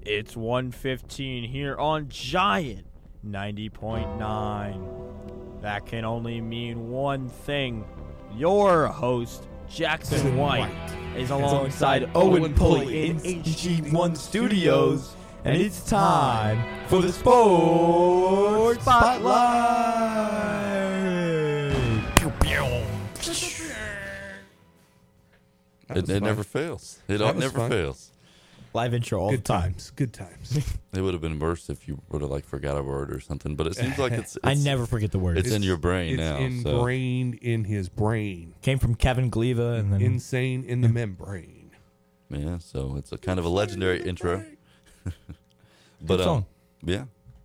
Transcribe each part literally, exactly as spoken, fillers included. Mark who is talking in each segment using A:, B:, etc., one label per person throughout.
A: It's one fifteen here on Giant ninety point nine. That can only mean one thing. Your host, Jackson White, is alongside Owen Pulley in H G one Studios, and it's time for the Sports Spotlight. Pew, pew.
B: It, it never fails. It all, never
C: fun.
B: fails.
A: Live intro all
C: Good
A: the time.
C: times. Good times.
B: It would have been worse if you would have like forgot a word or something. But it seems like it's. it's
A: I never forget the words.
B: It's, in your brain
C: it's
B: now.
C: ingrained in his brain.
A: Came from Kevin Gleva and then
C: Insane in the membrane.
B: So, yeah, so it's a kind of a legendary intro. but
A: Good song.
B: um, yeah,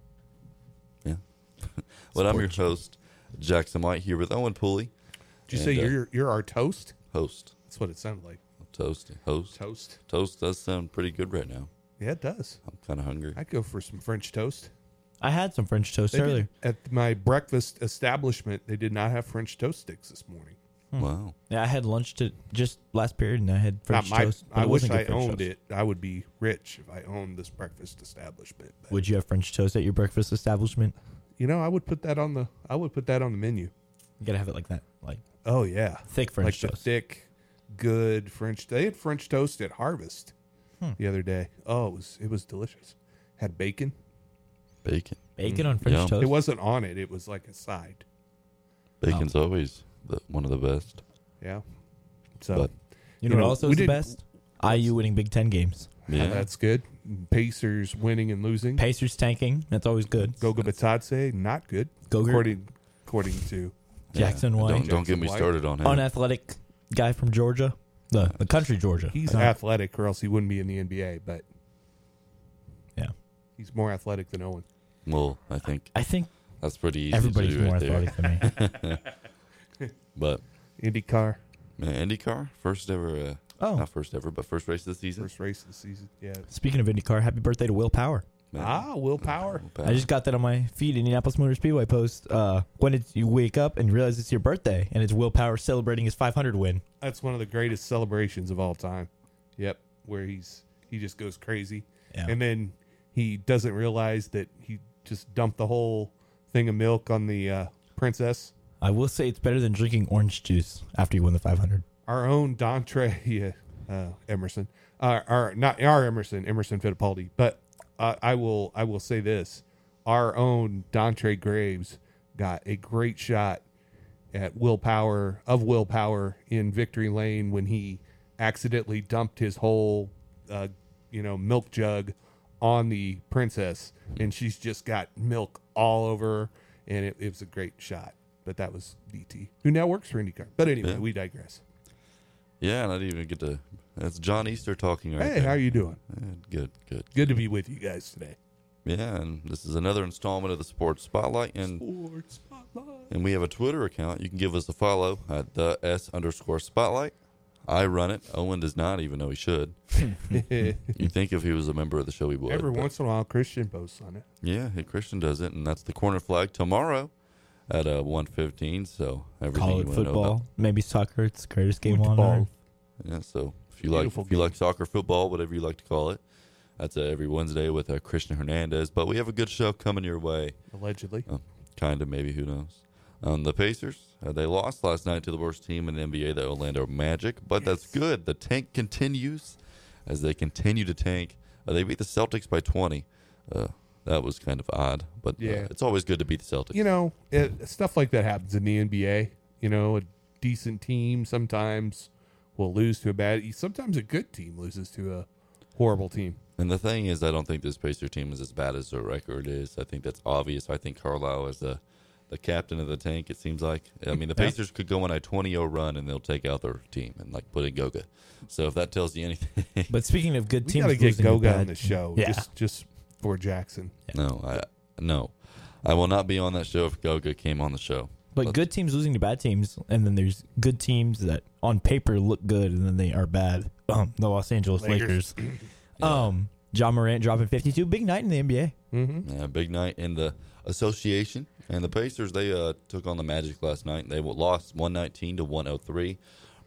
B: yeah. But I'm your host, Jackson White, here with Owen Pulley.
C: Did you say
B: And, uh,
C: you're you're our toast?
B: Host,
C: That's what it sounded like.
B: toast, host,
C: Toast.
B: toast does sound pretty good right now.
C: Yeah, it does.
B: I'm kind of hungry.
C: I'd go for some French toast.
A: I had some French toast
C: They did-
A: earlier.
C: At my breakfast establishment, they did not have French toast sticks this morning.
B: Wow.
A: Yeah, I had lunch to just last period, and I had French
C: Not my,
A: toast. but
C: I
A: it
C: wish
A: wasn't
C: I
A: good French
C: owned
A: toast.
C: it. I would be rich if I owned this breakfast establishment. But,
A: Would you have French toast at your breakfast establishment?
C: you know, I would put that on the I would put that on the menu.
A: You gotta have it like that, like
C: Oh yeah,
A: thick French
C: like
A: toast.
C: the thick, good French. They had French toast at Harvest
A: Hmm.
C: the other day. Oh, it was it was delicious. Had bacon.
B: Bacon.
A: Bacon on French
B: Yum.
A: toast.
C: It wasn't on it. It was like a side.
B: Bacon's always the, one of the best.
C: Yeah. So
B: But
A: You know
C: you
A: what
C: know,
A: also
C: we
A: is the
C: didn't-
A: best? I U winning Big Ten games.
B: yeah,
C: that's good. Pacers winning and losing.
A: Pacers tanking. That's always good.
C: Goga Batadze, not good.
A: Gogurt.
C: According according to
A: Jackson
B: yeah.
A: White.
B: Don't, don't get me
C: Jackson White.
B: started on him.
A: Unathletic guy from Georgia. The the country Georgia.
C: he's
A: Not-
C: athletic, or else he wouldn't be in the N B A. But
A: Yeah.
C: he's more athletic than Owen.
B: Well, I think
A: I think
B: that's pretty easy
A: everybody's
B: to do
A: more
B: right there.
A: athletic than me.
B: But
C: IndyCar,
B: man, IndyCar, first ever, uh,
A: Oh.
B: not first ever, but first race of the season.
C: first race of the season. Yeah.
A: Speaking of IndyCar, happy birthday to Will Power.
B: Man,
C: Ah, willpower.
B: Will
A: I just got that on my feed, Indianapolis Motor Speedway post. Uh, when it's, you wake up and realize it's your birthday, and it's Will Power celebrating his five hundred win.
C: That's one of the greatest celebrations of all time. Yep, where he's he just goes crazy,
A: Yeah.
C: and then he doesn't realize that he just dumped the whole thing of milk on the uh, princess.
A: I will say it's better than drinking orange juice after you win the five hundred.
C: Our own Dontre uh, Emerson, uh, our not our Emerson, Emerson Fittipaldi, but uh, I will I will say this: our own Dontre Graves got a great shot at willpower of willpower in victory lane when he accidentally dumped his whole uh, you know milk jug on the princess, and she's just got milk all over her, and it, it was a great shot. But that was D T, who now works for IndyCar. But anyway,
B: Yeah.
C: we digress.
B: Yeah, and I didn't even get to. That's John Easter talking right
C: Hey,
B: there.
C: how you doing?
B: Yeah, good, good.
C: Good to be with you guys today.
B: Yeah, and this is another installment of the Sports Spotlight, and
C: Sports Spotlight.
B: and we have a Twitter account. You can give us a follow at the S underscore Spotlight. I run it. Owen does not, even though he should. You think if he was a member of the show, he would.
C: Every
B: but-
C: once in a while, Christian posts on it.
B: Yeah, hey, Christian does it, and that's the corner flag tomorrow at uh, one fifteen. So everything
A: Call
B: you
A: it
B: want to know about.
A: football, maybe soccer. It's the greatest game on
C: Football.
A: earth.
B: Yeah, so if you like
C: Beautiful
B: if you
C: game.
B: like soccer, football, whatever you like to call it, that's uh, every Wednesday with uh, Christian Hernandez. But we have a good show coming your way.
C: Allegedly.
B: Kind of, maybe, who knows. Um, the Pacers, uh, they lost last night to the worst team in the N B A, the Orlando Magic, but that's good. The tank continues as they continue to tank. Uh, they beat the Celtics by twenty. Uh, that was kind of odd, but uh,
C: Yeah.
B: it's always good to beat the Celtics.
C: You know, it, stuff like that happens in the N B A. You know, a decent team sometimes will lose to a bad. Sometimes a good team loses to a horrible team.
B: And the thing is, I don't think this Pacer team is as bad as their record is. I think that's obvious. I think Carlisle is the the captain of the tank, it seems like. I mean, the
C: Yeah.
B: Pacers could go on a twenty oh run and they'll take out their team and, like, put in Goga. So if that tells you anything.
A: But speaking of good
C: We
A: teams,
C: got to get
A: losing to
C: Goga
A: bad-
C: on the show
A: Yeah.
C: just just for Jackson.
B: no, I no. I will not be on that show if Goga came on the show.
A: But good teams losing to bad teams, and then there's good teams that on paper look good, and then they are bad. Um, the Los Angeles
C: Lakers.
A: Lakers. Um, John Morant dropping fifty-two. Big night in the N B A.
C: Mm-hmm.
B: Yeah, big night in the association. And the Pacers, they uh, took on the Magic last night. They lost one nineteen to one oh three.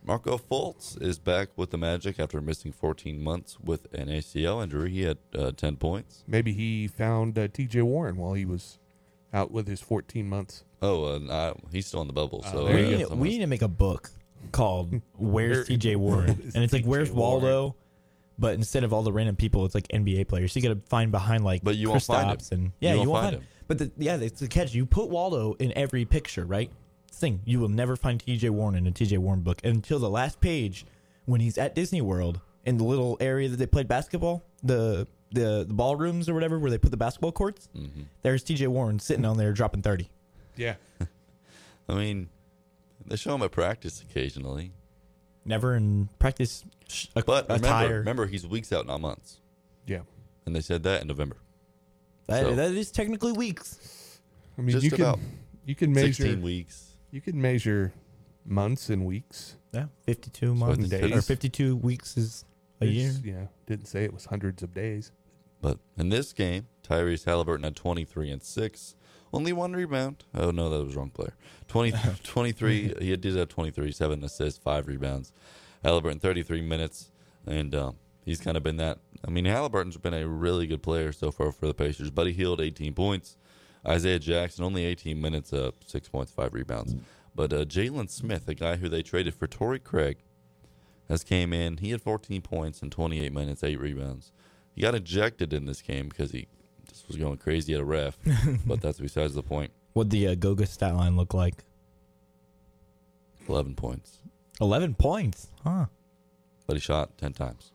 B: Marco Fultz is back with the Magic after missing fourteen months with an A C L injury. He had uh, ten points.
C: Maybe he found uh, T J Warren while he was out with his fourteen months.
B: Oh, uh, uh, he's still in the bubble. So
C: there
B: I
C: you
D: We
B: guess
D: need, to,
B: I'm
D: we
B: gonna-
D: need to make a book called "Where's
C: Where-
D: T J Warren?"
C: Where is
D: and it's like,
C: T J
D: "Where's
C: Warren?"
D: Waldo?" But instead of all the random people, it's like N B A players. So you got to find behind like
B: But you won't find him.
D: Kristaps and yeah,
B: You
D: you,
B: won't
D: won't
B: find
D: find
B: him.
D: But the, yeah, it's the catch. You put Waldo in every picture, right? Thing you will never find T J Warren in a T J Warren book until the last page when he's at Disney World in the little area that they played basketball, the the, the ballrooms or whatever, where they put the basketball courts.
B: Mm-hmm.
D: There's T J Warren sitting on there dropping thirty.
C: Yeah.
B: I mean, they show him at practice occasionally.
D: Never in practice sh- a,
B: But remember,
D: attire.
B: remember, he's weeks out, not months.
C: Yeah.
B: And they said that in November.
D: That,
B: so-
D: that is technically weeks.
C: I mean,
B: Just
C: you can
B: about
C: you can measure
B: sixteen weeks.
C: you can measure months and weeks.
D: Yeah, fifty-two
B: So
D: months
C: it's-
D: or fifty-two weeks is a year.
C: It's- Yeah. Didn't say it was hundreds of days.
B: But in this game, Tyrese Halliburton had twenty-three and six. Only one rebound. Oh, no, that was wrong player. twenty, twenty-three. He did have twenty-three, seven assists, five rebounds. Halliburton, thirty-three minutes. And um, he's kind of been that. I mean, Halliburton's been a really good player so far for the Pacers. Buddy Hield, eighteen points. Isaiah Jackson, only eighteen minutes, uh, six points, five rebounds. But uh, Jalen Smith, a guy who they traded for Torrey Craig, has came in. He had fourteen points in twenty-eight minutes, eight rebounds. He got ejected in this game because he just was going crazy at a ref, but that's besides the point.
D: What'd the uh, Goga stat line look like?
B: eleven points.
D: eleven points. Huh.
B: But he shot ten times.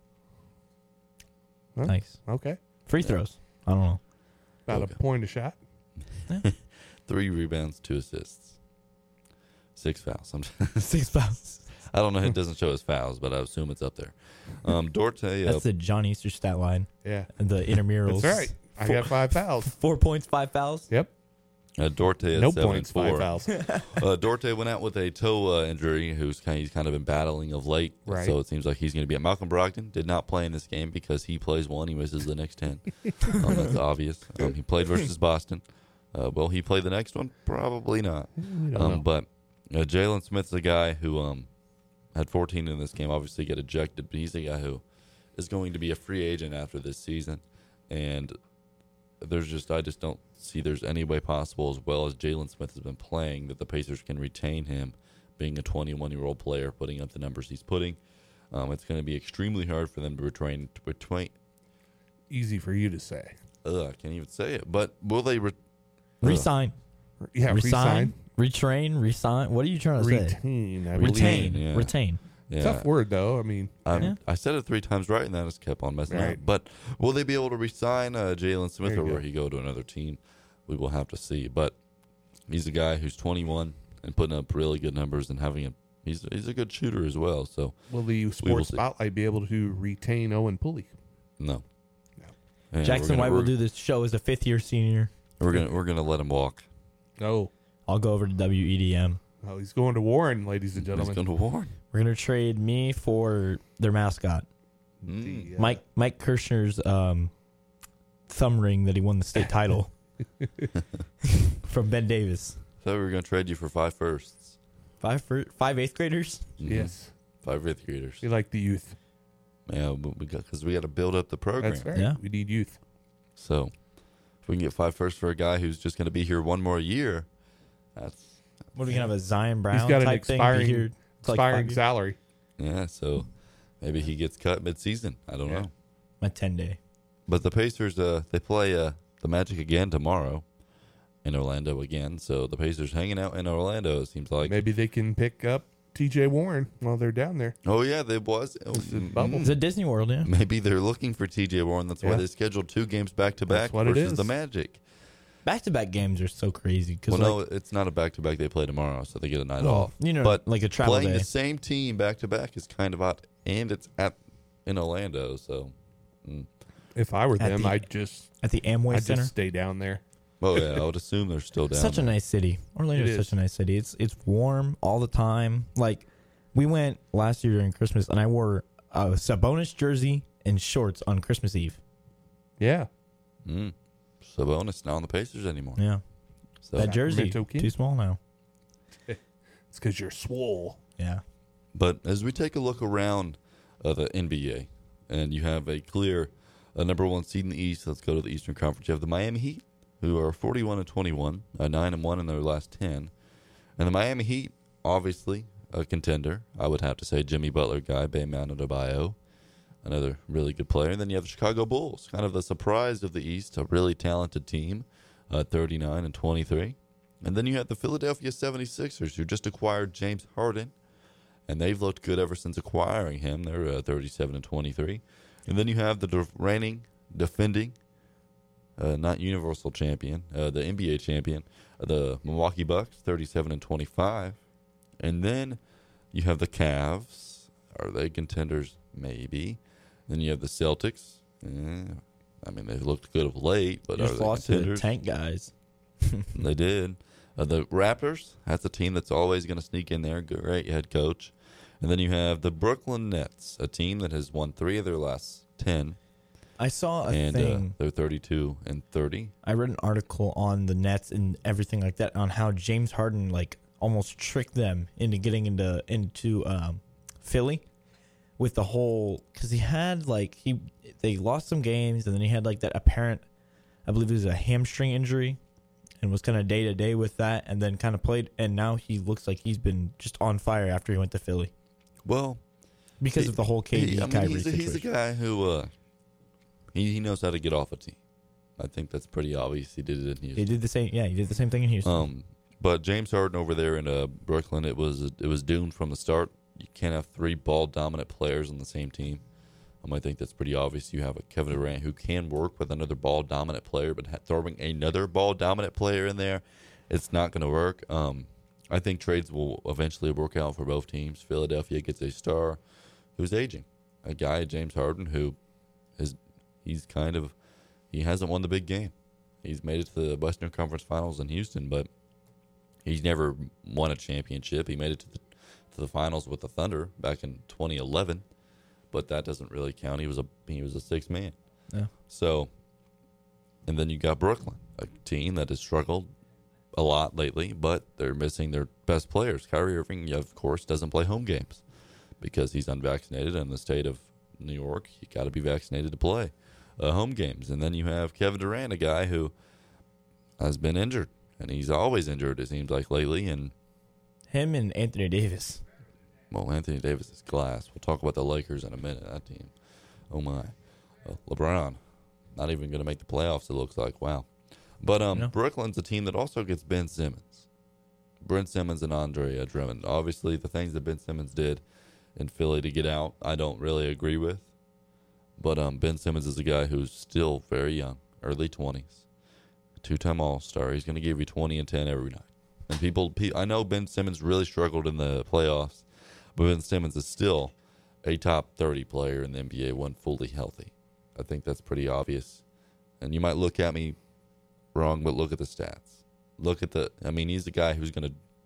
C: Huh?
D: Nice.
C: Okay.
D: Free throws. I don't know.
C: About
B: Okay.
C: a point a shot.
B: Three rebounds, two assists. Six fouls. I'm
D: Six fouls.
B: I don't know. It doesn't show his fouls, but I assume it's up there. Um, Dorte, uh,
D: That's the John Easter stat line.
C: Yeah.
D: The intramurals.
C: That's right. I
D: Four-
C: got five fouls.
D: Four points, five fouls.
C: Yep.
B: uh, Dorte at
C: No
B: seven
C: points,
B: and four.
C: five fouls.
B: uh, Dorte went out with a toe uh, injury, who's kind of, he's kind of been battling of late.
C: Right.
B: So it seems like he's going to be at Malcolm Brogdon. Did not play in this game because he plays one, he misses the next ten. um, that's obvious. Um, he played versus Boston. Uh, will he play the next one? Probably not.
C: We don't know.
B: Um, but uh, Jalen Smith's a guy who um, had fourteen in this game. Obviously, get ejected, but he's a guy who is going to be a free agent after this season. And there's just I just don't see there's any way possible, as well as Jalen Smith has been playing, that the Pacers can retain him, being a twenty-one-year-old player, putting up the numbers he's putting. Um, it's going to be extremely hard for them to retrain. To retrain.
C: Easy for you to say.
B: Ugh, I can't even say it. But will they? Re-
D: Resign.
C: Yeah.
D: Resign.
C: Resign.
D: Retrain. Resign. What are you trying to say?
C: Retain. I believe.
D: Retain.
B: yeah.
D: Retain.
B: yeah.
C: Tough word though. I mean,
B: I'm-
D: Yeah.
B: I said it three times right, and then I just kept on messing
C: Right.
B: up. But will they be able to re-sign uh, Jalen Smith,
C: There
B: or
C: you
B: will
C: go.
B: he go to another team? We will have to see. But he's a guy who's twenty-one and putting up really good numbers and having a he's he's a good shooter as well. So
C: will the
B: will
C: sports
B: see.
C: spotlight be able to retain Owen Pulley?
B: no.
C: No.
B: And
D: Jackson
B: we're gonna,
D: White will
B: we're,
D: do this show as a fifth year senior.
B: We're gonna we're gonna let him walk.
C: No.
D: I'll go over to W E D M.
C: Oh, he's going to Warren, ladies and
B: He's
C: gentlemen.
B: going to Warren.
D: We're gonna trade me for their mascot,
B: Mm.
C: The, uh,
D: Mike Mike Kirshner's um, thumb ring that he won the state title from Ben Davis.
B: So we were gonna trade you for five firsts.
D: Five for five eighth graders.
B: Mhm.
C: Yes.
B: Five fifth graders.
C: We like the youth.
B: Yeah, but we got because we got to build up the program.
C: That's right.
D: Yeah.
C: We need youth.
B: So if we can get five firsts for a guy who's just going to be here one more year, that's
D: What are we gonna have a Zion Brown
C: He's got an
D: type thing?
C: expiring-
D: Be here to like
C: Expiring
D: five years?
C: salary.
B: yeah. So maybe he gets cut mid-season. I don't
C: Yeah.
B: know.
D: My ten day.
B: But the Pacers, uh, they play uh, the Magic again tomorrow in Orlando again. So the Pacers hanging out in Orlando. It seems like.
C: Maybe they can pick up T J Warren while they're down there.
B: Oh yeah, they was. Oh,
C: This is
B: mm,
C: bubble.
D: It's a Disney World, yeah.
B: Maybe they're looking for T J Warren. That's why
C: Yeah.
B: they scheduled two games back to back
C: That's what it
B: versus
C: is.
B: the Magic.
D: Back to back games are so crazy because
B: Well,
D: like,
B: no, it's not a back to back. They play tomorrow, so they get a night
D: well,
B: off.
D: you know,
B: but
D: like a travel
B: Playing
D: day.
B: the same team back to back is kind of odd, and it's at in Orlando. So, mm.
C: If I were
D: At
C: them,
D: the-
C: I'd just
D: at the Amway
C: I'd
D: Center.
C: just stay down there.
B: oh yeah, I would assume they're still down.
D: Such a
B: there.
D: nice city. Orlando
C: It
D: is
C: is.
D: such a nice city. It's it's warm all the time. Like we went last year during Christmas, and I wore a Sabonis jersey and shorts on Christmas Eve.
C: Yeah.
B: Mm. Sabonis not on the Pacers anymore.
D: Yeah,
B: So
D: that jersey
C: Sacramento King.
D: too small now.
C: It's because you're swole.
D: Yeah,
B: But as we take a look around uh, the N B A, and you have a clear uh, number one seed in the East, let's go to the Eastern Conference. You have the Miami Heat, who are forty-one and twenty-one, uh, nine and one in their last ten. And the Miami Heat, obviously, a contender. I would have to say Jimmy Butler guy, Bam Adebayo, another really good player. And then you have the Chicago Bulls, kind of the surprise of the East, a really talented team, uh, thirty-nine and twenty-three. And then you have the Philadelphia seventy-sixers, who just acquired James Harden, and they've looked good ever since acquiring him. They're uh, thirty-seven and twenty-three. And then you have the de- reigning, defending, uh, not Universal champion, uh, the N B A champion, uh, the Milwaukee Bucks, thirty-seven and twenty-five. And then you have the Cavs. Are they contenders? Maybe. Then you have the Celtics. Eh, I mean, they've looked good of late, but
D: Just
B: are they
D: lost to the
B: contenders?
D: tank guys.
B: They did. Uh, the Raptors, that's a team that's always going to sneak in there. Great head coach. And then you have the Brooklyn Nets, a team that has won three of their last ten.
D: I saw a
B: And uh,
D: thing.
B: they're thirty-two and thirty.
D: I read an article on the Nets and everything like that on how James Harden like almost tricked them into getting into into um, Philly with the whole, because he had like he they lost some games and then he had like that apparent, I believe it was a hamstring injury, and was kind of day to day with that, and then kind of played, and now he looks like he's been just on fire after he went to Philly
B: Well,
D: because
B: he-
D: of the whole K D
B: he, I mean,
D: Kyrie
B: he's, a, he's a
D: situation.
B: guy who uh, he, he knows how to get off a team. I think that's pretty obvious. He did it in Houston.
D: He did the same. Yeah, he did the same thing in Houston.
B: Um, but James Harden over there in uh, Brooklyn, it was it was doomed from the start. You can't have three ball dominant players on the same team. Um, I think that's pretty obvious. You have a Kevin Durant who can work with another ball dominant player, but ha- throwing another ball dominant player in there, it's not going to work. Um, I think trades will eventually work out for both teams. Philadelphia gets a star who's aging, a guy James Harden who is he's kind of he hasn't won the big game. He's made it to the Western Conference Finals in Houston, but he's never won a championship. He made it to the to the finals with the Thunder back in twenty eleven, but that doesn't really count. He was a he was a sixth man.
D: Yeah.
B: So, and then you got Brooklyn, a team that has struggled a lot lately, but they're missing their best players. Kyrie Irving, of course, doesn't play home games because he's unvaccinated. In the state of New York, you got to be vaccinated to play uh, home games. And then you have Kevin Durant, a guy who has been injured, and he's always injured, it seems like, lately. And
D: Him and Anthony Davis.
B: well, Anthony Davis is glass. We'll talk about the Lakers in a minute. That team, oh my, uh, LeBron, not even going to make the playoffs. It looks like. Wow. But um,
D: No.
B: Brooklyn's a team that also gets Ben Simmons, Brent Simmons, and Andre Drummond. Obviously, the things that Ben Simmons did in Philly to get out, I don't really agree with. But um, Ben Simmons is a guy who's still very young, early twenties, two-time All-Star. He's going to give you twenty and ten every night. And people, pe- I know Ben Simmons really struggled in the playoffs, but Ben Simmons is still a top thirty player in the N B A when fully healthy. I think that's pretty obvious. And you might look at me wrong, but look at the stats. Look at the, I mean, he's the guy who's going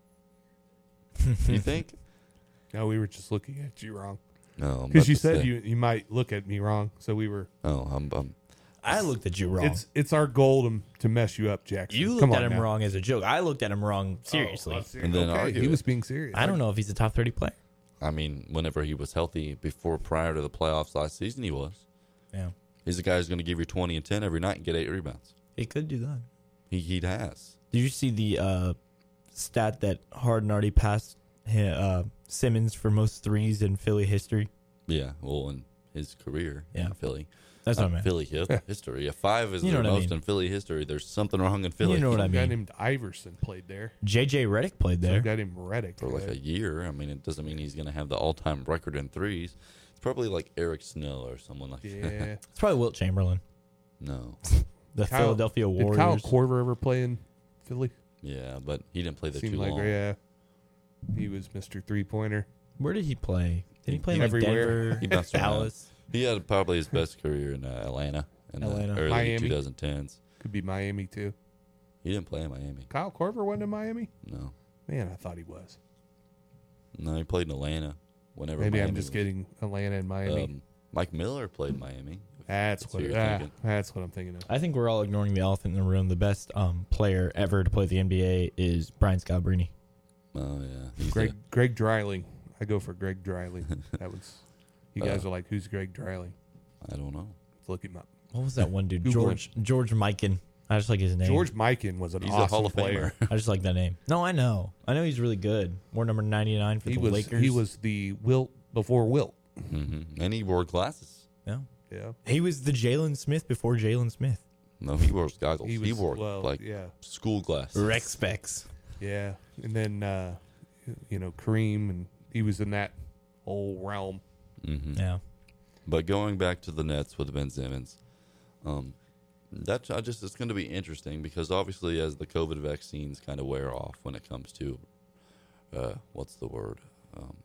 B: to, you think?
C: No, we were just looking at you wrong
B: No. I'm
C: because
B: about
C: you
B: to
C: said
B: say-
C: you you might look at me wrong. So we were.
B: Oh, I'm, I'm,
D: I looked at you wrong.
C: It's it's our goal to, to mess you up, Jackson.
D: you looked
C: Come
D: at
C: on
D: him
C: now.
D: wrong as a joke. I looked at him wrong seriously.
C: Oh, oh,
B: And then
C: okay,
B: argue
C: he
B: it.
C: was being serious.
D: I don't know if he's a top thirty player.
B: I mean, whenever he was healthy before, prior to the playoffs last season, he was.
D: Yeah,
B: He's the guy who's going to give you twenty and ten every night and get eight rebounds.
D: he could do that.
B: He he has.
D: Did you see the uh, stat that Harden already passed hi- uh, Simmons for most threes in Philly history?
B: Yeah, well, in his career
D: Yeah.
B: in Philly.
D: That's
B: Not
D: what I meant.
B: Philly hi- history. If five is
D: You know
B: their
D: what I
B: most
D: mean.
B: in Philly history, there's something wrong in Philly.
D: You know what I
C: Some guy
D: mean.
C: named Iverson played there.
D: J J Redick played
C: Some
D: there.
C: guy named Reddick.
B: For like a year. I mean, it doesn't mean he's going to have the all-time record in threes. It's probably like Eric Snow or someone like that.
C: Yeah.
D: It's probably Wilt Chamberlain,
B: No.
D: the
C: Kyle-
D: Philadelphia
C: Did Kyle
D: Warriors.
C: Korver ever play in Philly?
B: Yeah, but he didn't play there
C: Seemed
B: too
C: like
B: long.
C: yeah. He was Mister Three Pointer.
D: Where did he play? Did he play in like
C: Everywhere.
D: Denver,
B: He bounced around.
D: Dallas?
B: He had probably his best career in uh, Atlanta in
D: Atlanta.
B: the early
C: Miami.
B: twenty tens.
C: Could be Miami too.
B: He didn't play in Miami.
C: Kyle Korver went to Miami.
B: No.
C: Man, I thought he was.
B: No, he played in Atlanta whenever
C: Maybe
B: Miami
C: I'm just
B: was-
C: getting Atlanta and Miami.
B: Um, Mike Miller played in Miami.
C: that's
B: that's
C: what.
B: who you're
C: ah,
B: thinking.
C: that's what I'm thinking of.
D: I think we're all ignoring the elephant in the room. The best um, player ever to play the N B A is Brian Scalabrine.
B: Oh, yeah. He's
C: Greg
B: the-
C: Greg Dreiling. I go for Greg Driley. That was. You guys
B: Uh,
C: are like, who's Greg Driley?
B: I don't know.
C: Let's look him up.
D: What was that one dude?
C: Google
D: George George Mikan. I just like his name.
C: George Mikan was an
B: He's
C: awesome
B: a Hall of
C: player.
B: Famer.
D: I just like that name. No, I know. I know he's really good. Wore number ninety-nine for
C: He
D: the
C: was
D: Lakers.
C: he was the Wilt before Wilt.
B: hmm And he wore glasses.
D: Yeah.
C: Yeah.
D: He was the Jalen Smith before Jalen Smith.
B: No, he wore goggles.
C: He
B: He,
C: was
B: wore
C: well,
B: like
C: yeah.
B: school glasses.
D: Rex specs.
C: Yeah. And then uh, you know, Kareem, and he was in that whole realm.
B: hmm
D: Yeah.
B: But going back to the Nets with Ben Simmons, um, that's I just it's going to be interesting because obviously as the COVID vaccines kind of wear off when it comes to, uh, what's the word, um,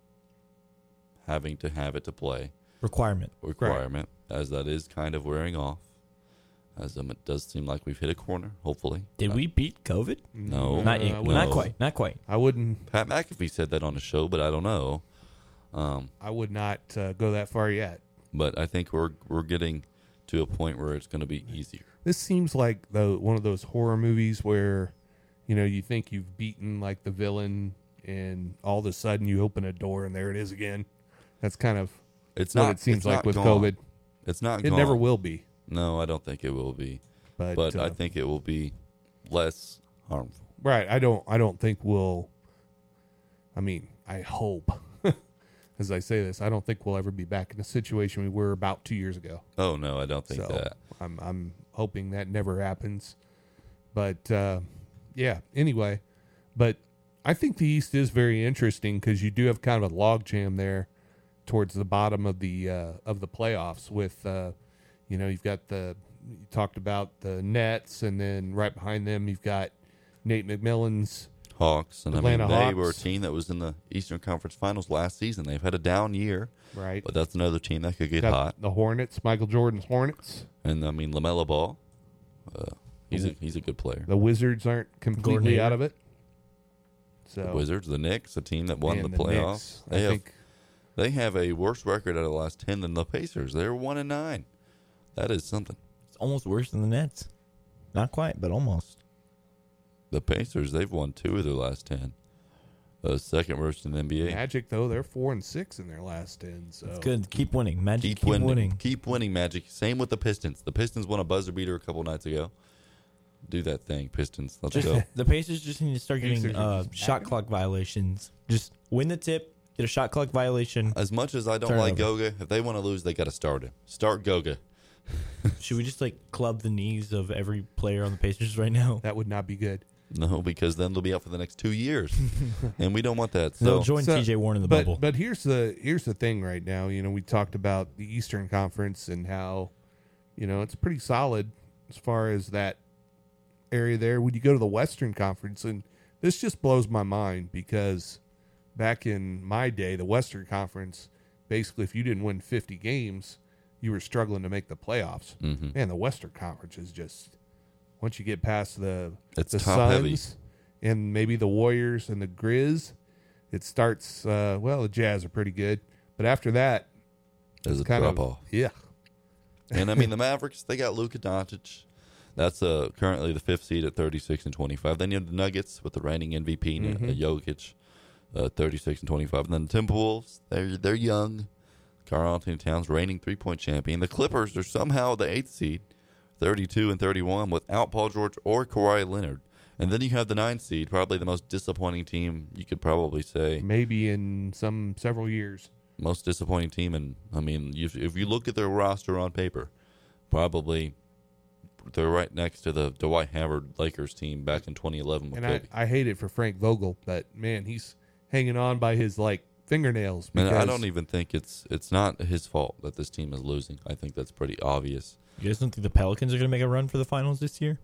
B: having to have it to play
D: Requirement.
B: requirement, as that is kind of wearing off, as um, it does seem like we've hit a corner. Hopefully,
D: Did
B: Uh,
D: we beat COVID?
B: No.
D: Not
C: I
D: yet.
C: wouldn't-
D: Not
B: No.
D: quite. Not quite.
C: I wouldn't.
B: Pat McAfee said that on the show, but I don't know. Um,
C: I would not uh, go that far yet.
B: but I think we're we're getting to a point where it's going to be easier.
C: This seems like the one of those horror movies where, you know, you think you've beaten like the villain, and all of a sudden you open a door and there it is again. That's kind of
B: It's
C: what
B: not.
C: it seems
B: it's
C: like
B: not
C: with
B: gone.
C: COVID.
B: It's not.
C: It
B: gone.
C: never will be.
B: No, I don't think it will be.
C: But,
B: But
C: uh,
B: I think it will be less harmful.
C: right. I don't. I don't think we'll. I mean, I hope. As I say this, I don't think we'll ever be back in the situation we were about two years ago.
B: Oh no, I don't think
C: so
B: that.
C: I'm I'm hoping that never happens. But uh, yeah. Anyway, but I think the East is very interesting because you do have kind of a logjam there towards the bottom of the uh, of the playoffs. With uh, you know, you've got the you talked about the Nets, and then right behind them you've got Nate McMillan's.
B: Hawks, and
C: Atlanta
B: I mean they were a
C: Hawks.
B: team that was in the Eastern Conference Finals last season. They've had a down year,
C: Right.
B: but that's another team that could get
C: Got
B: hot.
C: the Hornets, Michael Jordan's Hornets.
B: And I mean LaMelo Ball, uh, he's a he's a good player.
C: The Wizards aren't completely
D: Gordon
C: out
D: Hayward.
C: of it. So
B: The Wizards, the Knicks, a team that won
C: and
B: the playoffs.
C: Knicks,
B: They
C: I
B: have
C: think
B: they have a worse record out of the last ten than the Pacers. They're one and nine. That is something.
D: It's almost worse than the Nets. Not quite, but almost.
B: The Pacers, they've won two of their last ten. Uh, second worst in the N B A.
C: Magic though they're four and six in their last ten. So
D: It's good. Keep winning. Magic,
B: Keep,
D: keep,
B: winning.
D: winning.
B: Keep winning, Magic. Same with the Pistons. The Pistons won a buzzer beater a couple nights ago. Do that thing, Pistons. Let's
D: Just,
B: go.
D: the Pacers just need to start
C: Pacers
D: getting
C: are
D: uh,
C: just
D: shot
C: backing.
D: clock violations. Just win the tip, get a shot clock violation.
B: As much as I don't
D: Turn
B: like
D: over.
B: Goga, if they want to lose, they got to start him. Start Goga.
D: Should we just like club the knees of every player on the Pacers right now?
C: that would not be good.
B: No, because then they'll be out for the next two years, and we don't want that.
D: They'll
B: So
D: join
C: so-
D: T J Warren in the
C: But
D: bubble.
C: but here's the here's the thing right now. You know, we talked about the Eastern Conference and how, you know, it's pretty solid as far as that area there. When you go to the Western Conference, and this just blows my mind because back in my day, the Western Conference, basically, if you didn't win fifty games, you were struggling to make the playoffs.
B: Mhm.
C: Man, the Western Conference is just once you get past the
B: It's
C: the
B: top heavy.
C: Suns and maybe the Warriors and the Grizz, it starts. Uh, well, the Jazz are pretty good, but after that,
B: There's a
C: kind
B: drop
C: of
B: off.
C: yeah.
B: And I mean, the Mavericks, they got Luka Doncic. That's uh, currently the fifth seed at thirty-six and twenty-five. Then you have the Nuggets with the reigning M V P,
C: Mhm.
B: uh, Jokic, uh, thirty-six and twenty-five. And then the Timberwolves, they're, they're young. Karl Anthony Towns, reigning three-point champion. The Clippers are somehow the eighth seed, thirty-two and thirty-one, without Paul George or Kawhi Leonard. And then you have the ninth seed, probably the most disappointing team you could probably say.
C: Maybe in some several years.
B: Most disappointing team. And, I mean, you, if you look at their roster on paper, probably they're right next to the Dwight Howard Lakers team back in twenty eleven with
C: And I,
B: Kobe.
C: I hate it for Frank Vogel, but man, he's hanging on by his like fingernails.
B: And
C: Because
B: I don't even think it's it's not his fault that this team is losing. I think that's pretty obvious.
D: You guys don't think the Pelicans are going to make a run for the finals this year?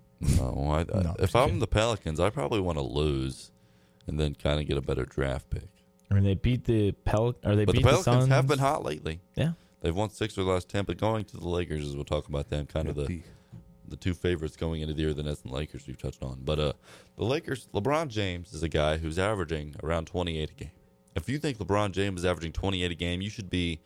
B: No, I, I,
D: No,
B: if
D: just
B: I'm
D: kidding.
B: the Pelicans, I probably want to lose and then kind of get a better draft pick.
D: I mean, they beat the Pel. Or they
B: But the
D: beat the,
B: Pelicans
D: Suns.
B: have been hot lately.
D: Yeah.
B: They've won six of the last ten, but going to the Lakers, as we'll talk about them, kind of the,
C: the
B: the two favorites going into the year, the Nets and Lakers we've touched on. But uh, the Lakers, LeBron James is a guy who's averaging around twenty-eight a game. If you think LeBron James is averaging twenty-eight a game, you should be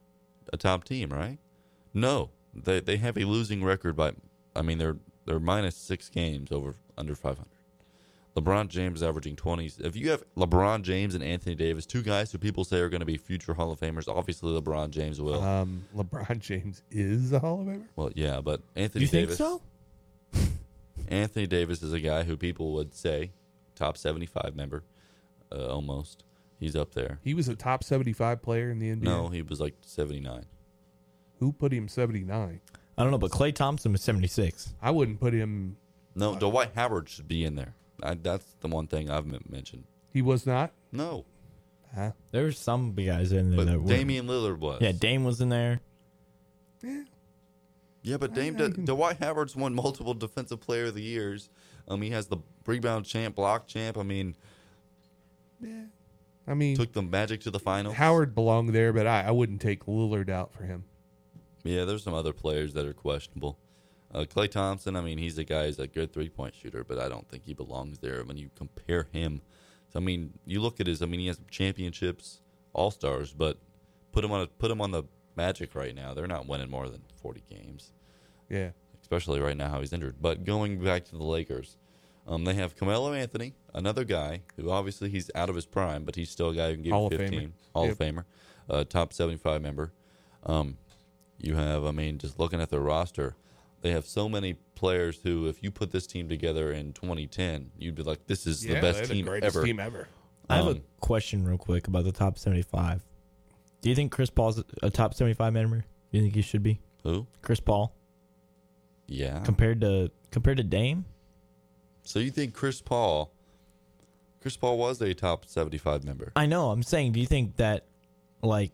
B: a top team, right? No, they they have a losing record by, I mean, they're they're minus six games over under five hundred. LeBron James averaging twenties. If you have LeBron James and Anthony Davis, two guys who people say are going to be future Hall of Famers, obviously LeBron James will.
C: Um, LeBron James is a Hall of Famer.
B: Well, yeah, but Anthony
D: You think
B: Davis.
D: so?
B: Anthony Davis is a guy who people would say top seventy-five member, uh, almost. He's up there.
C: He was a top seventy-five player in the N B A.
B: No, he was like seventy-nine.
C: Who put him seventy-nine?
D: I don't know, but Klay Thompson was seventy-six.
C: I wouldn't put him.
B: No, Dwight Howard should be in there. I, that's the one thing I've m- mentioned.
C: He was not.
B: No,
C: Huh?
D: There were some guys in there
B: but
D: that were.
B: Damian Lillard was.
D: Yeah, Dame was in there.
C: Yeah.
B: Yeah, but Dame,
C: I- I
B: D-
C: can-
B: Dwight Howard's won multiple Defensive Player of the Years. Um, he has the rebound champ, block champ. I mean,
C: Yeah. I mean,
B: took the Magic to the finals.
C: Howard belonged there, but I, I wouldn't take Lillard out for him.
B: Yeah, there's some other players that are questionable. Uh, Klay Thompson, I mean, he's a guy who's a good three-point shooter, but I don't think he belongs there when you compare him. So, I mean, you look at his, I mean, he has championships, all-stars, but put him on a, put him on the Magic right now. They're not winning more than forty games,
C: Yeah.
B: especially right now how he's injured. But going back to the Lakers, um, they have Carmelo Anthony, another guy who obviously he's out of his prime, but he's still a guy who can give
C: Hall
B: you
C: of Famer.
B: fifteen. Hall
C: Yep.
B: of Famer, uh, top seventy-five member. Um, you have, I mean, just looking at their roster, they have so many players who, if you put this team together in twenty ten, you'd be like, this is the best team ever.
C: team ever.
D: I have a
B: Um,
D: question real quick about the top seventy-five. Do you think Chris Paul's a top seventy-five member? Do you think he should be?
B: Who?
D: Chris Paul
B: Yeah.
D: compared to compared to Dame?
B: So you think Chris Paul, Chris Paul was a top seventy-five member?
D: I know. I'm saying, do you think that, like,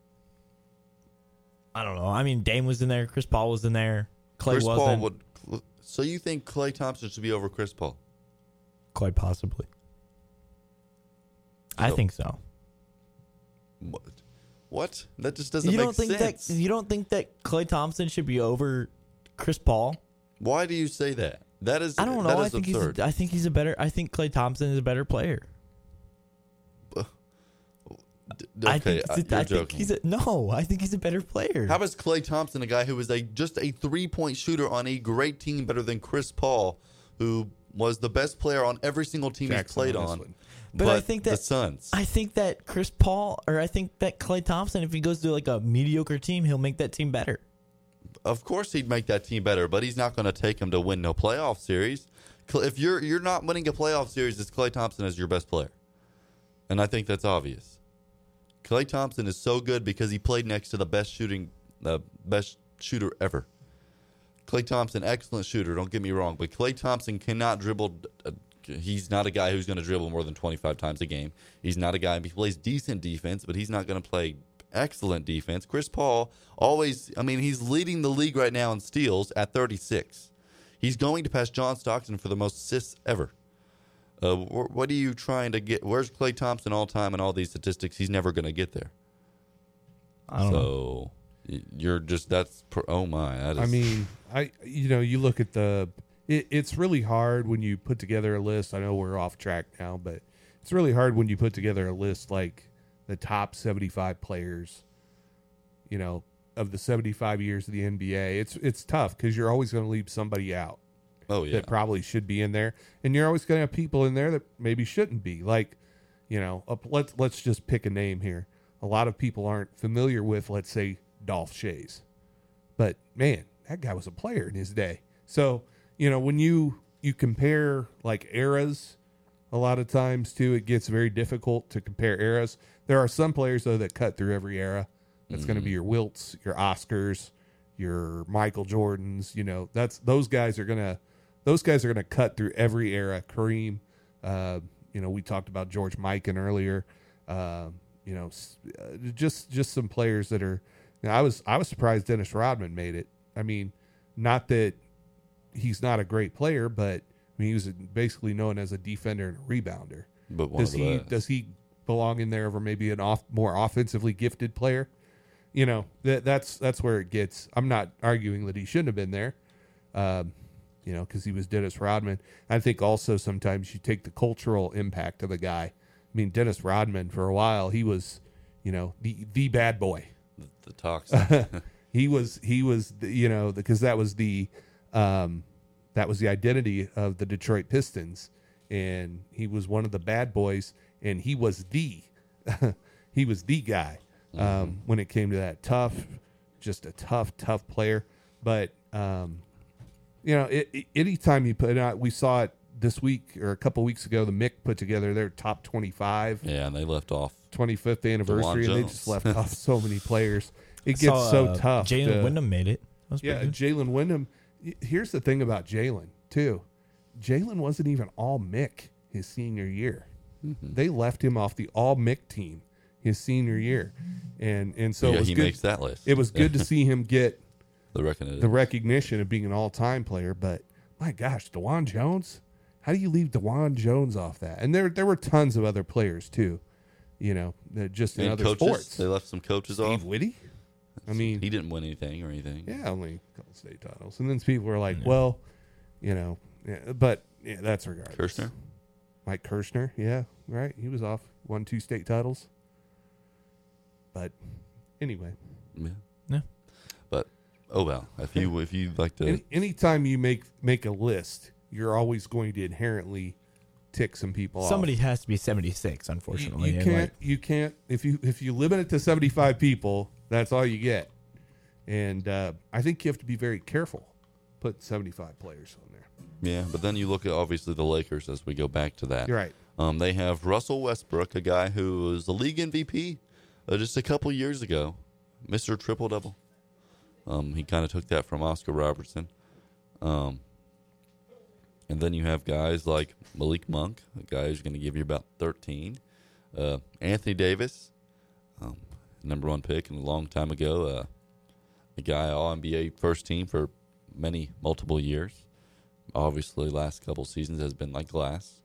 D: I don't know. I mean, Dame was in there. Chris Paul was in there. Clay
B: Chris
D: wasn't.
B: Paul would. So you think Klay Thompson should be over Chris Paul?
D: Quite possibly. I
B: So-
D: think so.
B: What? What? That just doesn't
D: You
B: make
D: don't think
B: sense.
D: that you don't think that Klay Thompson should be over Chris Paul?
B: Why do you say that? That is.
D: I don't know.
B: That
D: I
B: is
D: think
B: absurd.
D: he's. A, I think he's a better. I think Klay Thompson is a better player.
B: D-
D: I
B: okay,
D: think.
B: uh,
D: he's a-
B: you're
D: I think
B: joking.
D: he's a, no. I think he's a better player.
B: How is Klay Thompson a guy who is a just a three point shooter on a great team better than Chris Paul, who was the best player on every single team he's
C: Jackson
B: played
C: on this
B: on?
C: one.
D: But I think
B: the
D: that-
B: Suns.
D: I think that Chris Paul, or I think that Klay Thompson, if he goes to like a mediocre team, he'll make that team better.
B: Of course, he'd make that team better, but he's not going to take them to win no playoff series. Cl- If you're you're not winning a playoff series, it's Klay Thompson as your best player, and I think that's obvious. Klay Thompson is so good because he played next to the best shooting, the best shooter ever. Klay Thompson, excellent shooter. Don't get me wrong, but Klay Thompson cannot dribble. Uh, he's not a guy who's going to dribble more than twenty-five times a game. He's not a guy. He plays decent defense, but he's not going to play excellent defense. Chris Paul always. I mean, he's leading the league right now in steals at thirty-six. He's going to pass John Stockton for the most assists ever. Uh, wh- what are you trying to get? Where's Klay Thompson all time in all these statistics? He's never going to get there.
D: I don't
B: so
D: know.
B: y- you're just that's per, oh my. That is,
C: I mean, I you know you look at the. It, it's really hard when you put together a list. I know we're off track now, but it's really hard when you put together a list like the top seventy-five players. You know, of the seventy-five years of the N B A, it's it's tough because you're always going to leave somebody out
B: oh yeah.
C: that probably should be in there, and you're always going to have people in there that maybe shouldn't be. Like, you know, uh, let's let's just pick a name here. A lot of people aren't familiar with, let's say, Dolph Shays, but man, that guy was a player in his day. So, you know, when you you compare like eras, a lot of times too, it gets very difficult to compare eras. There are some players though that cut through every era. That's going to be your Wilts, your Oscars, your Michael Jordans. You know, that's those guys are gonna those guys are gonna cut through every era. Kareem, uh, you know, we talked about George Mikan earlier. Uh, you know, s- uh, just just some players that are. You know, I was I was surprised Dennis Rodman made it. I mean, not that he's not a great player, but I mean, he was basically known as a defender and a rebounder.
B: But one
C: Does
B: of the
C: he
B: best.
C: does he belong in there over maybe an off more offensively gifted player? You know, that that's that's where it gets. I'm not arguing that he shouldn't have been there, um, you know, because he was Dennis Rodman. I think also sometimes you take the cultural impact of a guy. I mean, Dennis Rodman for a while he was, you know, the the bad boy.
B: the, the toxic.
C: He was he was the, you know because that was the um, that was the identity of the Detroit Pistons. and he was one of the bad boys, and he was the he was the guy um,
B: Mm-hmm.
C: when it came to that. Tough, just a tough, tough player. But um, you know, it, it, anytime you put out, we saw it this week or a couple weeks ago. The M I C put together their top twenty-five.
B: Yeah, and they left off.
C: twenty-fifth anniversary, and they
B: Jones.
C: just left off so many players. It
D: Saw,
C: gets so
D: uh,
C: tough.
D: Jalen
C: to-
D: Wyndham made it. That was
C: Yeah,
D: pretty good.
C: Jalen Wyndham. y- Here's the thing about Jalen, too. Jalen wasn't even all M I C his senior year.
B: Mm-hmm.
C: They left him off the all M I C team his senior year. And and so
B: yeah,
C: it was
B: he
C: good.
B: makes that list.
C: It was good to see him get
B: the recognition.
C: the recognition of being an all-time player, but my gosh, DeJuan Jones, how do you leave DeJuan Jones off that? And there there were tons of other players too, you know, that just in
B: and
C: other
B: coaches,
C: sports.
B: they left some coaches
C: Steve
B: off.
C: Whitty, I mean,
B: he didn't win anything or anything.
C: yeah, only a couple state titles, and then people were like, well, you know, yeah, but yeah, that's regardless.
B: Kirshner.
C: Mike Kirshner, yeah, right, he was off, won two state titles, but anyway.
B: Yeah.
D: Yeah.
B: But oh well, if you if you like to,
C: Any, anytime you make make a list, you're always going to inherently tick some people off.
D: Somebody has to be seventy-six,
C: You,
D: unfortunately.
C: you
D: and,
C: can't.
D: like,
C: You can't. If you if you limit it to seventy-five people, that's all you get. And uh, I think you have to be very careful. Put seventy-five players on there.
B: yeah. But then you look at obviously the Lakers as we go back to that.
C: You're right.
B: Um, they have Russell Westbrook, a guy who was the league M V P uh, just a couple years ago, Mister Triple Double. Um, he kind of took that from Oscar Robertson. Um, and then you have guys like Malik Monk, a guy who's going to give you about thirteen. Uh, Anthony Davis, um, number one pick and a long time ago. Uh, a guy all N B A first team for many, multiple years. Obviously, last couple seasons has been like glass.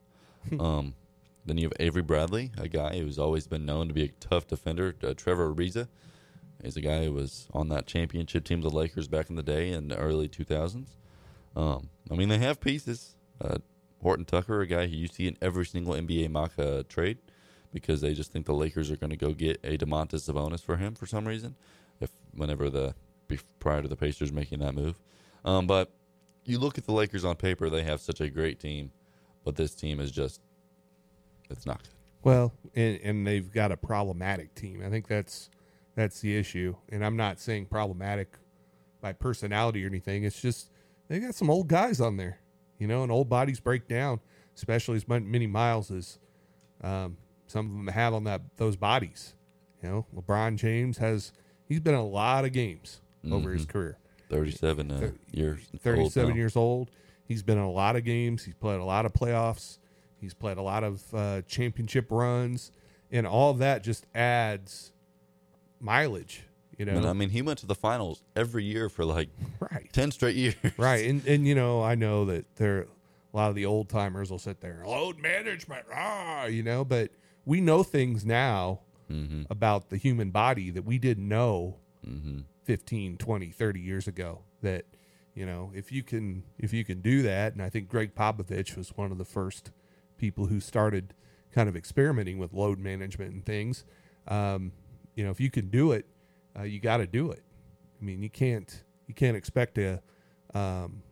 B: um, then you have Avery Bradley, a guy who's always been known to be a tough defender. Uh, Trevor Ariza is a guy who was on that championship team of the Lakers back in the day in the early two thousands. Um, I mean, they have pieces. Uh, Horton Tucker, a guy who you see in every single N B A mock uh, trade because they just think the Lakers are going to go get a DeMontis Sabonis for him for some reason, if whenever the prior to the Pacers making that move. Um, but you look at the Lakers on paper, they have such a great team, but this team is just, it's not good.
C: Well, and, and they've got a problematic team. I think that's that's the issue. And I'm not saying problematic by personality or anything. It's just they got some old guys on there, you know, and old bodies break down, especially as many miles as um, some of them have on that those bodies. You know, LeBron James has he's been in a lot of games over his career.
B: thirty-seven uh,
C: Thir-
B: years
C: thirty-seven
B: old now.
C: years old. He's been in a lot of games. He's played a lot of playoffs. He's played a lot of uh, championship runs, and all that just adds mileage. You know,
B: And I mean, he went to the finals every year for like
C: right,
B: ten straight years.
C: right, and and you know, I know that there a lot of the old timers will sit there, load management, ah, you know, but we know things now
B: Mm-hmm.
C: about the human body that we didn't know
B: Mm-hmm.
C: fifteen, twenty, thirty years ago. That, you know, if you can if you can do that, and I think Greg Popovich was one of the first people who started kind of experimenting with load management and things. Um, you know, if you can do it, uh, you got to do it. I mean, you can't you can't expect to. Um,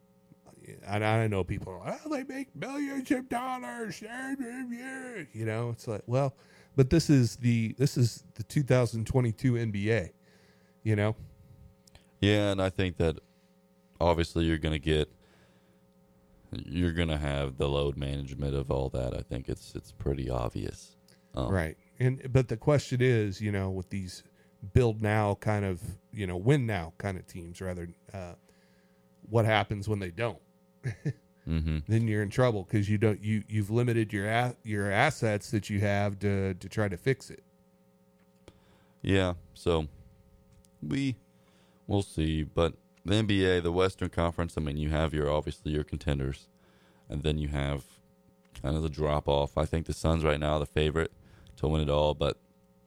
C: I, I know people are like, oh, they make millions of dollars. You know, it's like, well, but this is the this is the two thousand twenty-two N B A. You know,
B: Yeah, and I think that obviously you're going to get, you're going to have the load management of all that. I think it's it's pretty obvious. Um,
C: right? And but the question is, you know, with these build now kind of, you know, win now kind of teams, rather, uh, what happens when they don't?
B: Mm-hmm.
C: Then you're in trouble because you don't you you've limited your a, your assets that you have to to try to fix it.
B: Yeah, so we we'll see. But the N B A, the Western Conference, I mean, you have your obviously your contenders, and then you have kind of the drop off. I think the Suns right now are the favorite to win it all, but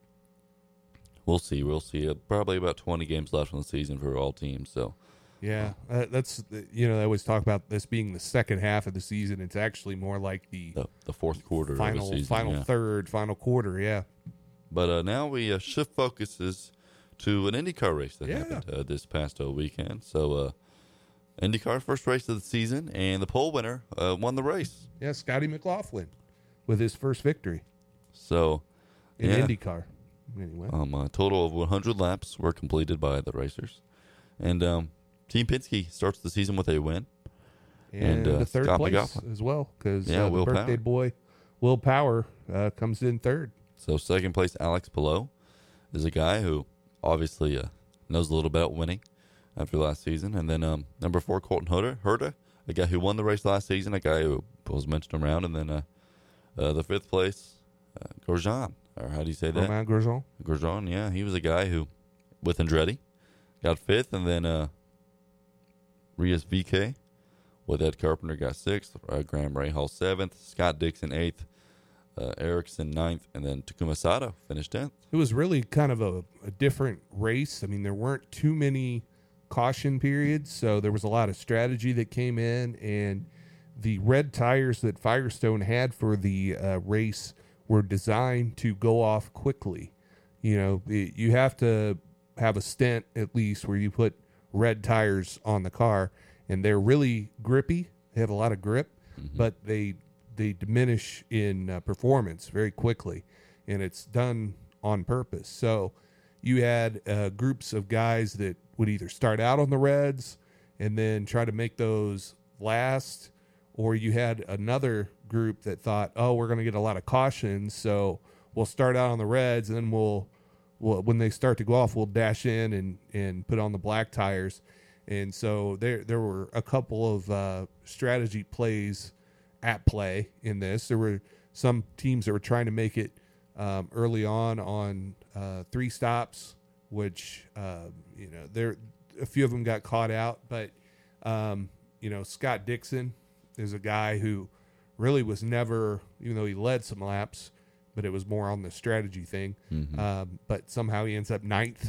B: we'll see. We'll see. Uh, probably about twenty games left in the season for all teams. So
C: Yeah, uh, that's you know, I always talk about this being the second half of the season. It's actually more like the
B: the, the fourth quarter
C: final
B: of the season,
C: final
B: yeah.
C: third, final quarter. Yeah,
B: But uh, now we uh, shift focuses to an IndyCar race that
C: Yeah.
B: happened uh, this past uh, weekend. So uh, IndyCar first race of the season, and the pole winner uh, won the race.
C: Yeah, Scotty McLaughlin with his first victory
B: So,
C: in
B: yeah,
C: IndyCar. Anyway,
B: um, a total of one hundred laps were completed by the racers, and um, Team Penske starts the season with a win.
C: and,
B: and, uh,
C: the third
B: Scott
C: place
B: McLaughlin.
C: as well, because
B: Yeah,
C: uh, the
B: Will
C: birthday
B: Power.
C: boy Will Power uh, comes in third.
B: So second place, Alex Palou, is a guy who obviously uh, knows a little bit about winning after last season. And then um, number four, Colton Herta, Herta, a guy who won the race last season, a guy who was mentioned around. And then uh, uh, the fifth place, uh, Grosjean, or how do you say that?
C: Romain Grosjean.
B: Grosjean, yeah, he was a guy who, with Andretti, got fifth. And then uh, Rias V K with Ed Carpenter got sixth, uh, Graham Rahal seventh, Scott Dixon eighth, uh, Erickson ninth, and then Takuma Sato finished tenth.
C: It was really kind of a, a different race. I mean, there weren't too many caution periods, so there was a lot of strategy that came in, and the red tires that Firestone had for the uh, race were designed to go off quickly. You know, it, you have to have a stint at least where you put red tires on the car, and they're really grippy. They have a lot of grip,
B: Mm-hmm.
C: but they they diminish in uh, performance very quickly, and it's done on purpose. So you had uh, groups of guys that would either start out on the reds and then try to make those last, or you had another group that thought, oh, we're going to get a lot of cautions, so we'll start out on the reds, and then we'll, we'll when they start to go off, we'll dash in and, and put on the black tires. And so there there were a couple of uh, strategy plays at play in this. There were some teams that were trying to make it um, early on on uh, three stops, which uh, you know there a few of them got caught out. But um, you know Scott Dixon is a guy who really was never, even though he led some laps, but it was more on the strategy thing.
B: Mm-hmm.
C: Um, but somehow he ends up ninth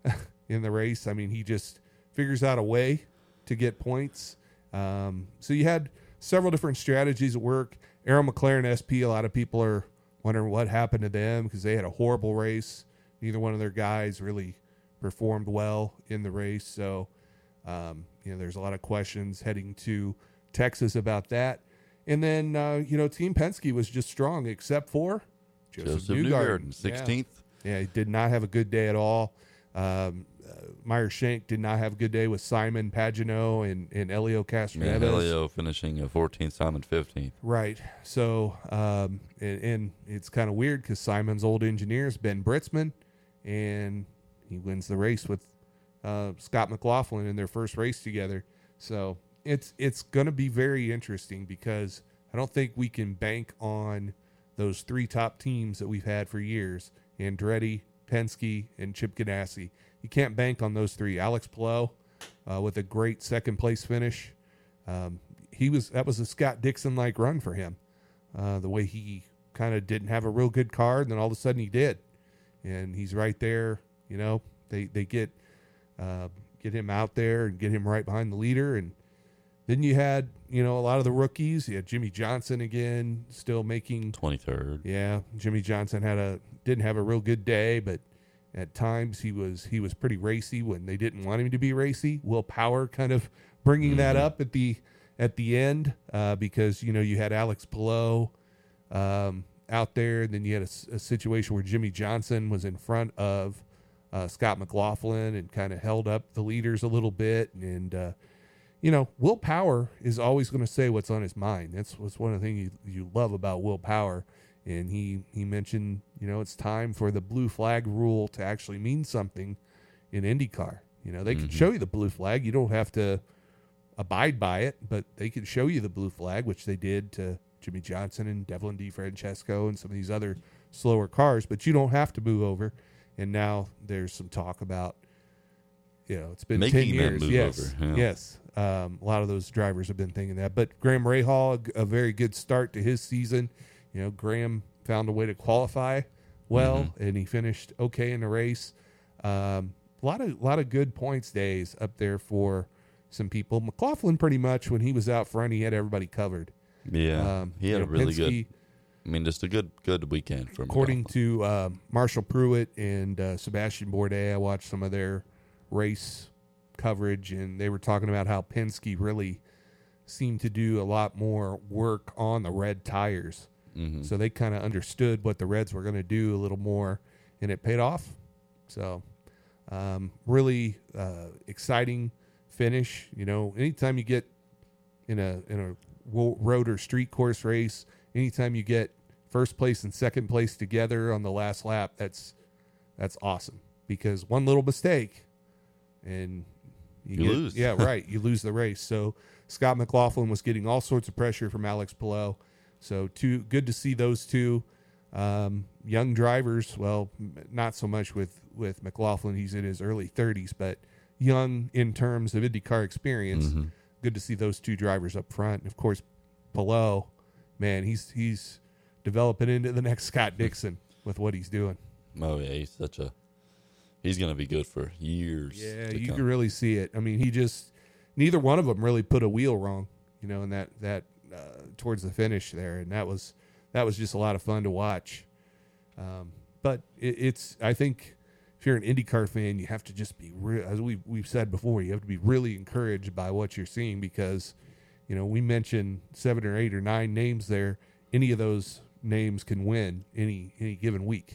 C: in the race. I mean, he just figures out a way to get points. Um, so you had several different strategies at work. Arrow McLaren S P, a lot of people are wondering what happened to them because they had a horrible race. Neither one of their guys really performed well in the race. So, um, you know, there's a lot of questions heading to Texas about that. And then, uh, you know, Team Penske was just strong except for Joseph,
B: Joseph
C: Newgarden.
B: Newgarden, sixteenth.
C: Yeah. yeah, he did not have a good day at all. Um, uh, Meyer Shank did not have a good day with Simon Pagenaud and, and Elio
B: Yeah,
C: Castroneves.
B: Helio finishing uh, fourteenth, Simon fifteenth.
C: Right. So, um, and, and it's kind of weird because Simon's old engineer is Ben Britzman, and he wins the race with uh, Scott McLaughlin in their first race together. So it's it's going to be very interesting because I don't think we can bank on those three top teams that we've had for years: Andretti, Penske, and Chip Ganassi. You can't bank on those three. Alex Palou uh, with a great second place finish. Um, he was that was a Scott Dixon like run for him. Uh, the way he kind of didn't have a real good car, and then all of a sudden he did, and he's right there. You know, they they get uh, get him out there and get him right behind the leader, and then you had you know a lot of the rookies. You had Jimmy Johnson again, still making
B: twenty-third.
C: Yeah, Jimmy Johnson had a didn't have a real good day, but at times he was he was pretty racy when they didn't want him to be racy. Will Power kind of bringing mm-hmm. that up at the at the end uh, because you know you had Alex Palou um, out there, and then you had a, a situation where Jimmy Johnson was in front of uh, Scott McLaughlin and kind of held up the leaders a little bit, and uh, you know Will Power is always going to say what's on his mind. That's what's one of the things you, you love about Will Power. And he, he mentioned, you know, it's time for the blue flag rule to actually mean something in IndyCar. You know, they
B: mm-hmm.
C: can show you the blue flag. You don't have to abide by it, but they can show you the blue flag, which they did to Jimmy Johnson and Devlin DeFrancesco and some of these other slower cars, but you don't have to move over. And now there's some talk about, you know, it's been
B: Making
C: ten years.
B: them move
C: yes.
B: over. Yeah.
C: Yes. Um, a lot of those drivers have been thinking that. But Graham Rahal, a, a very good start to his season. You know, Graham found a way to qualify well, mm-hmm. and he finished okay in the race. Um, a lot of lot of good points days up there for some people. McLaughlin, pretty much when he was out front, he had everybody covered.
B: Yeah, um, he had
C: a
B: know, really
C: Penske,
B: good. I mean, just a good good weekend for
C: according to uh, Marshall Pruitt and uh, Sebastian Bourdais. I watched some of their race coverage, and they were talking about how Penske really seemed to do a lot more work on the red tires.
B: Mm-hmm.
C: So they kind of understood what the Reds were going to do a little more, and it paid off. So um, really uh, exciting finish. You know, anytime you get in a in a road or street course race, anytime you get first place and second place together on the last lap, that's that's awesome, because one little mistake and you,
B: You
C: get-
B: lose.
C: Yeah, right. You lose the race. So Scott McLaughlin was getting all sorts of pressure from Alex Palou. So two good to see those two um, young drivers. Well, m- not so much with with McLaughlin. He's in his early thirties, but young in terms of IndyCar experience.
B: Mm-hmm.
C: Good to see those two drivers up front. And of course, Palou, man, he's he's developing into the next Scott Dixon with what he's doing.
B: Oh yeah, he's such a. He's gonna be good for years.
C: Yeah,
B: to
C: you
B: come.
C: can really see it. I mean, he just neither one of them really put a wheel wrong, you know, in that that uh, towards the finish there, and that was that was just a lot of fun to watch. Um, but it, it's I think if you're an IndyCar fan, you have to just be re- as we we've said before, you have to be really encouraged by what you're seeing, because you know we mentioned seven or eight or nine names there. Any of those names can win any any given week.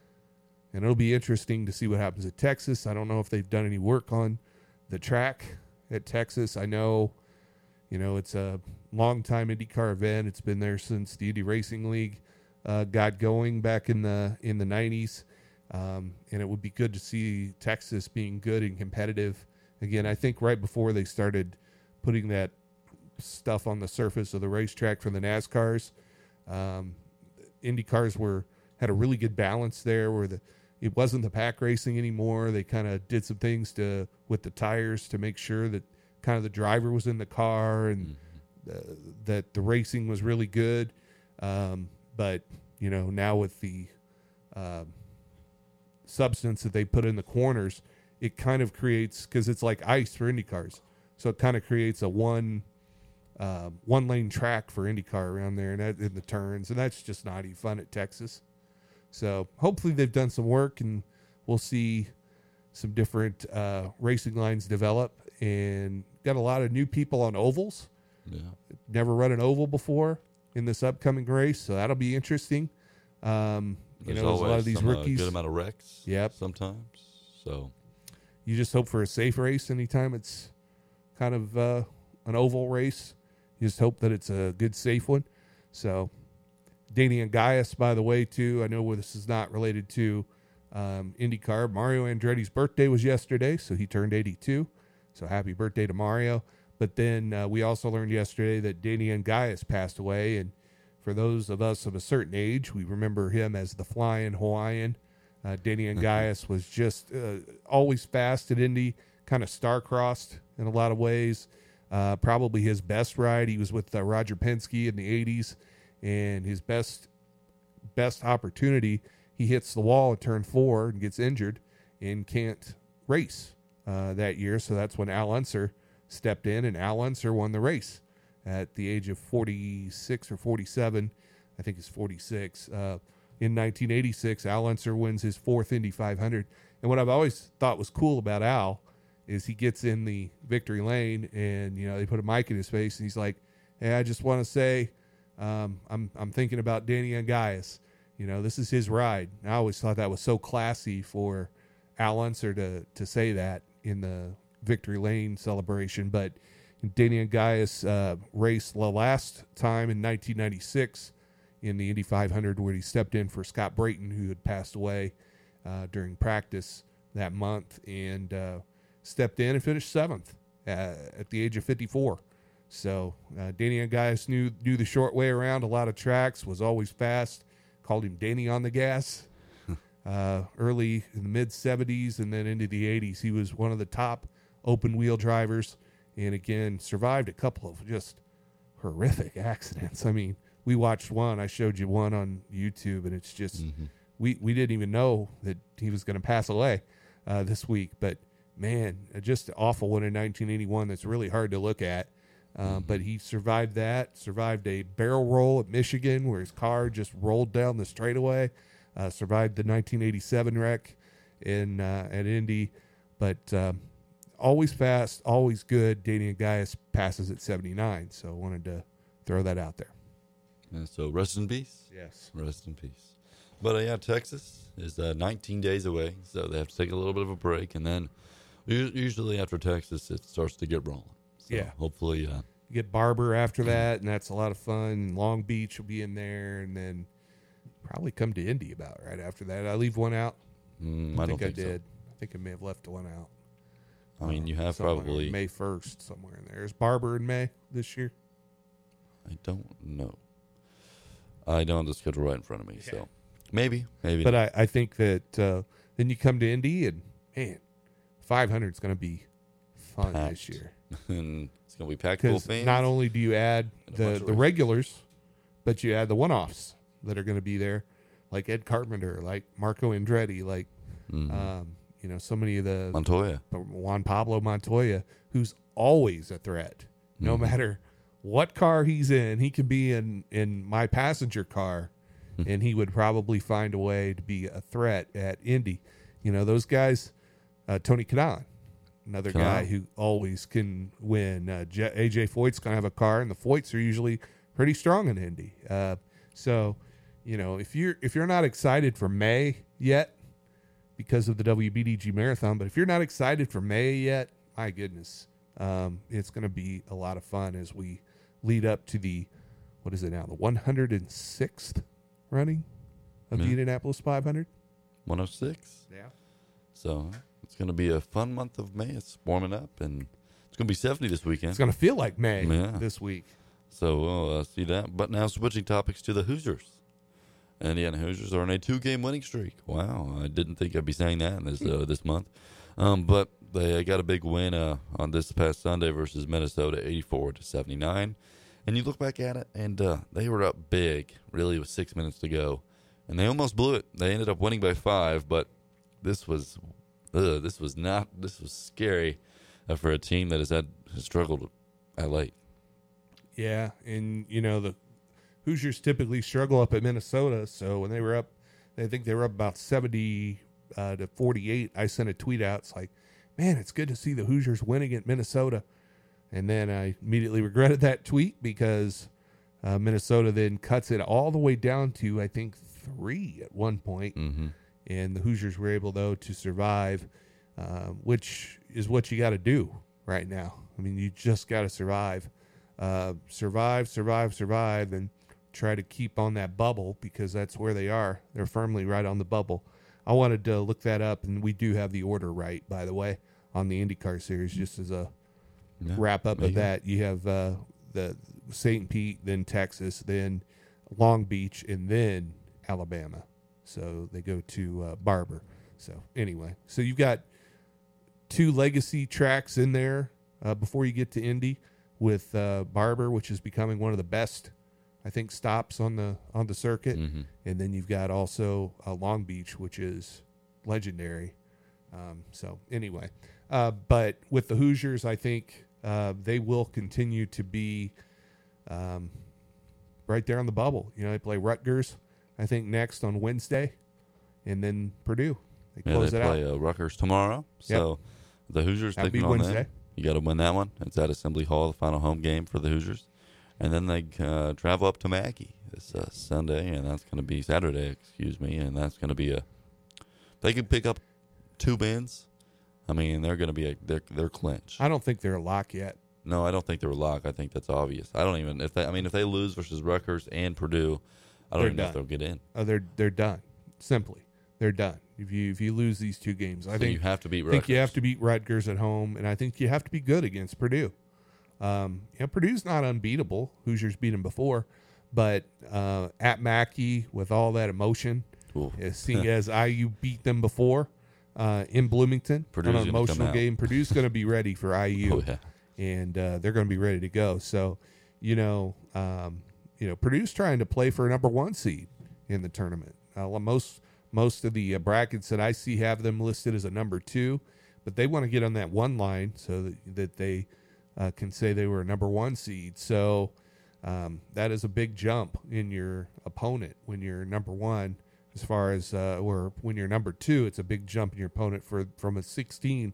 C: And it'll be interesting to see what happens at Texas. I don't know if they've done any work on the track at Texas. I know, you know, it's a long-time IndyCar event. It's been there since the Indy Racing League uh, got going back in the in the nineties. Um, and it would be good to see Texas being good and competitive. Again, I think right before they started putting that stuff on the surface of the racetrack for the NASCARs, um, IndyCars were had a really good balance there, where the it wasn't the pack racing anymore. They kind of did some things to with the tires to make sure that kind of the driver was in the car and
B: Mm-hmm.
C: uh, that the racing was really good. Um, but you know, now with the um, substance that they put in the corners, it kind of creates, because it's like ice for Indy cars, so it kind of creates a one uh, one lane track for IndyCar around there, and that, in the turns, and that's just not any fun at Texas. So hopefully they've done some work, and we'll see some different uh, racing lines develop, and got a lot of new people on ovals.
B: Yeah.
C: Never run an oval before in this upcoming race, so that'll be interesting. Um, you
B: There's
C: know, there's a lot
B: always
C: of these
B: some, uh,
C: rookies.
B: good amount of wrecks.
C: Yep.
B: Sometimes. So.
C: You just hope for a safe race anytime it's kind of uh, an oval race. You just hope that it's a good, safe one. So, Danny and Gaius, by the way, too, I know where this is not related to um, IndyCar. Mario Andretti's birthday was yesterday, so he turned eighty-two. So, happy birthday to Mario. But then uh, we also learned yesterday that Danny and Gaius passed away. And for those of us of a certain age, we remember him as the Flying Hawaiian. Uh, Danny and Gaius was just uh, always fast at Indy, kind of star-crossed in a lot of ways. Uh, probably his best ride, he was with uh, Roger Penske in the eighties, and his best best opportunity, he hits the wall at turn four and gets injured and can't race uh, that year. So that's when Al Unser stepped in, and Al Unser won the race at the age of forty-six or forty-seven. I think he's forty-six. Uh, in nineteen eighty-six, Al Unser wins his fourth Indy five hundred. And what I've always thought was cool about Al is he gets in the victory lane, and you know they put a mic in his face, and he's like, "Hey, I just want to say, um, I'm I'm thinking about Danny and Gaius. You know, this is his ride." And I always thought that was so classy for Al Unser to to say that in the victory lane celebration. But Danny and Gaius uh, raced the last time in nineteen ninety-six in the Indy five hundred, where he stepped in for Scott Brayton, who had passed away uh, during practice that month, and uh, stepped in and finished seventh uh, at the age of fifty-four. So uh, Danny and Gaius knew knew the short way around a lot of tracks, was always fast. Called him Danny on the gas. uh, early in the mid seventies and then into the eighties, he was one of the top open wheel drivers, and again survived a couple of just horrific accidents. I mean, we watched one. I showed you one on YouTube, and it's just
B: Mm-hmm.
C: we we didn't even know that he was going to pass away uh, this week. But man, just an awful one in nineteen eighty-one. That's really hard to look at. Uh,
B: Mm-hmm.
C: But he survived that. Survived a barrel roll at Michigan, where his car just rolled down the straightaway. Uh, survived the nineteen eighty-seven wreck in uh, at Indy. But um, always fast, always good. Daniel Gaius passes at seventy-nine, so I wanted to throw that out there.
B: And so rest in peace.
C: Yes.
B: Rest in peace. But uh, yeah, Texas is uh, nineteen days away, so they have to take a little bit of a break, and then u- usually after Texas, it starts to get rolling. So
C: Yeah.
B: hopefully, uh,
C: You get Barber after that, and that's a lot of fun. Long Beach will be in there, and then probably come to Indy about right after that. I leave one out.
B: mm,
C: I,
B: I,
C: think,
B: don't
C: I
B: think
C: did. I think I may have left one out.
B: so. I mean, you have
C: Somewhere
B: probably.
C: May first somewhere in there. Is Barber in May this year?
B: I don't know. I don't have the schedule right in front of me,
C: Yeah.
B: so maybe, maybe.
C: But
B: not.
C: I, I think that uh, then you come to Indy, and man, five hundred is going to be fun
B: Packed.
C: this year.
B: and it's gonna be packed full of
C: Because
B: fans.
C: not only do you add
B: And a
C: the,
B: bunch of
C: the
B: races.
C: regulars, but you add the one-offs that are going to be there, like Ed Carpenter, like Marco Andretti, like
B: Mhm.
C: um, you know, so many of the
B: Montoya.
C: Juan Pablo Montoya, who's always a threat, no
B: Mhm.
C: matter what car he's in. He could be in in my passenger car,
B: Hmm.
C: and he would probably find a way to be a threat at Indy. You know, those guys. Uh, Tony Kanaan, another
B: Kanaan.
C: guy who always can win. Uh, J- A J Foyt's gonna have a car, and the Foyts are usually pretty strong in Indy. Uh, so, you know, if you're if you're not excited for May yet because of the W B D G Marathon, but if you're not excited for May yet, my goodness, um, it's going to be a lot of fun as we lead up to the what is it now, the one hundred sixth running of the
B: Yeah.
C: Indianapolis five hundred.
B: one oh six.
C: Yeah.
B: So it's going to be a fun month of May. It's warming up, and it's going to be seventy this weekend.
C: It's going to feel like May
B: Yeah.
C: this week.
B: So we'll uh, see that. But now switching topics to the Hoosiers. Indiana Hoosiers are on a two-game winning streak. Wow, I didn't think I'd be saying that in this uh, this month. Um, but they got a big win uh, on this past Sunday versus Minnesota, eighty-four to seventy-nine. And you look back at it, and uh, they were up big, really, with six minutes to go, and they almost blew it. They ended up winning by five, but this was ugh, this was not this was scary uh, for a team that has had has struggled at late.
C: Yeah, and you know the Hoosiers typically struggle up at Minnesota. So when they were up, I think they were up about seventy uh, to forty-eight. I sent a tweet out. It's like, man, it's good to see the Hoosiers winning at Minnesota. And then I immediately regretted that tweet because uh, Minnesota then cuts it all the way down to I think three at one point.
B: Mm-hmm.
C: And the Hoosiers were able though to survive, uh, which is what you got to do right now. I mean, you just got to survive. Uh, survive, survive, survive, and try to keep on that bubble because that's where they are. They're firmly right on the bubble. I wanted to look that up, and we do have the order right, by the way, on the IndyCar series. Just as a
B: Yeah.
C: wrap up
B: There
C: of
B: you go.
C: that, you have uh, the Saint Pete, then Texas, then Long Beach, and then Alabama. So they go to uh, Barber. So anyway, so you've got two legacy tracks in there uh, before you get to Indy with uh, Barber, which is becoming one of the best, I think, stops on the on the circuit.
B: Mm-hmm.
C: And then you've got also uh, Long Beach, which is legendary. Um, so anyway, uh, but with the Hoosiers, I think uh, they will continue to be um, right there on the bubble. You know, they play Rutgers, I think, next on Wednesday, and then Purdue. They
B: Yeah,
C: close
B: they
C: it
B: play
C: out.
B: uh, Rutgers tomorrow. So the Hoosiers
C: That'll
B: taking
C: be
B: on
C: Wednesday.
B: them. You got to win that one. It's at Assembly Hall, the final home game for the Hoosiers. And then they uh, travel up to Mackey this uh, Sunday, and that's going to be Saturday, excuse me, and that's going to be a. They could pick up two wins. I mean, they're going to be a they're they're clinch.
C: I don't think they're a lock yet.
B: No, I don't think they're a lock. I think that's obvious. I don't even if they. I mean, if they lose versus Rutgers and Purdue, I don't
C: They're
B: even know if
C: done.
B: they'll get in.
C: Oh, they're they're done. Simply, they're done. If you if you lose these two games, I
B: So
C: think
B: you have to beat
C: I
B: Rutgers.
C: think you have to beat Rutgers at home, and I think you have to be good against Purdue. Um, you know, Purdue's not unbeatable. Hoosiers beat them before, but uh, at Mackey with all that emotion,
B: Ooh.
C: as seeing as I U beat them before uh, in Bloomington,
B: Purdue's
C: on
B: gonna
C: an
B: come
C: emotional
B: out.
C: game, Purdue's going to be ready for I U,
B: Oh yeah.
C: and uh, they're going to be ready to go. So, you know, um, you know, Purdue's trying to play for a number one seed in the tournament. Uh, most most of the uh, brackets that I see have them listed as a number two, but they want to get on that one line so that, that they uh, can say they were a number one seed. So um, that is a big jump in your opponent when you're number one. As far as uh, or when you're number two, it's a big jump in your opponent for from a sixteen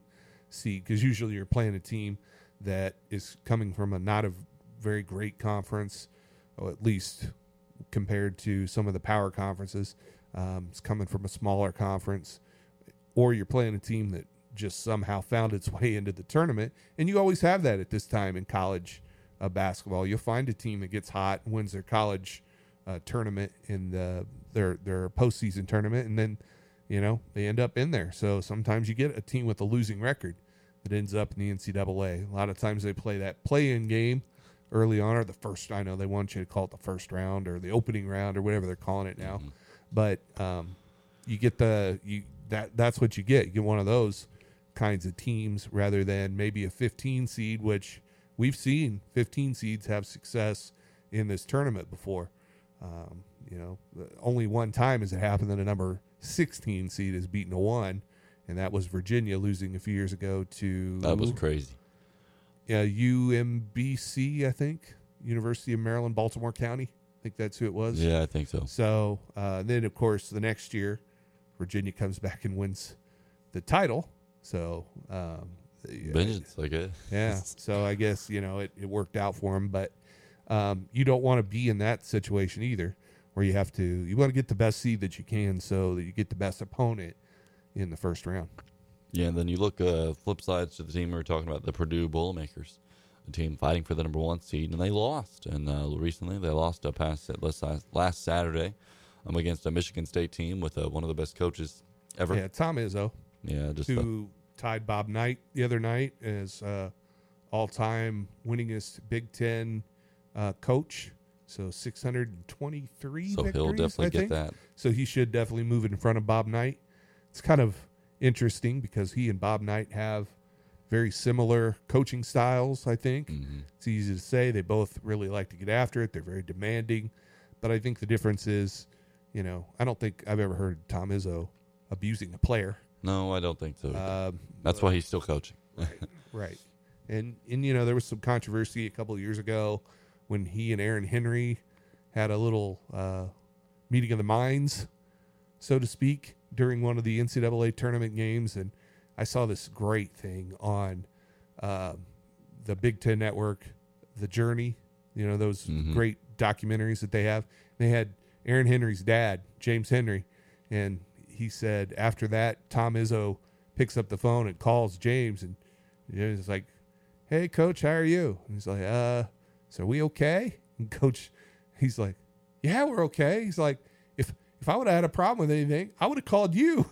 C: seed, because usually you're playing a team that is coming from a not a very great conference, or at least compared to some of the power conferences. Um, it's coming from a smaller conference, or you're playing a team that just somehow found its way into the tournament. And you always have that at this time in college uh, basketball. You'll find a team that gets hot and wins their college uh, tournament in the, their their postseason tournament, and then, you know, they end up in there. So sometimes you get a team with a losing record that ends up in the N C double A. A lot of times they play that play-in game early on, or the first, I know they want you to call it the first round or the opening round or whatever they're calling it now. Mm-hmm. But um, you get the you that that's what you get. You get one of those kinds of teams rather than maybe a fifteen seed, which we've seen fifteen seeds have success in this tournament before. Um, you know, only one time has it happened that a number sixteen seed has beaten a one, and that was Virginia losing a few years ago to
B: that was crazy.
C: Yeah, U M B C, I think, University of Maryland, Baltimore County. I think that's who it was.
B: Yeah, I think so.
C: So uh, then, of course, the next year, Virginia comes back and wins the title. So um,
B: vengeance, I guess.
C: Yeah. So I guess, you know, it, it worked out for him, but um, you don't want to be in that situation either, where you have to. You want to get the best seed that you can, so that you get the best opponent in the first round.
B: Yeah, and then you look uh, flip sides to the team we were talking about, the Purdue Boilermakers, a team fighting for the number one seed, and they lost. And uh, recently they lost a pass at last, last Saturday um, against a Michigan State team with uh, one of the best coaches ever.
C: Yeah, Tom Izzo.
B: Yeah, just
C: who the, tied Bob Knight the other night as uh, all-time winningest Big Ten uh, coach. So six hundred twenty-three
B: So
C: victories,
B: he'll definitely
C: I
B: get
C: think.
B: that.
C: So he should definitely move it in front of Bob Knight. It's kind of interesting because he and Bob Knight have very similar coaching styles, I think.
B: Mm-hmm.
C: It's easy to say. They both really like to get after it. They're very demanding. But I think the difference is, you know, I don't think I've ever heard Tom Izzo abusing a player.
B: No, I don't think so.
C: Um,
B: That's why he's still coaching.
C: right, right. And, and, you know, there was some controversy a couple of years ago when he and Aaron Henry had a little uh, meeting of the minds, so to speak, during one of the N C double A tournament games. And I saw this great thing on uh, the Big Ten Network, The Journey, you know, those
B: Mm-hmm.
C: great documentaries that they have. They had Aaron Henry's dad, James Henry, and he said after that, Tom Izzo picks up the phone and calls James, and you know, he's like, "Hey, Coach, how are you?" And he's like, uh, so are we okay? And Coach, he's like, "Yeah, we're okay." He's like, if if I would have had a problem with anything, I would have called you.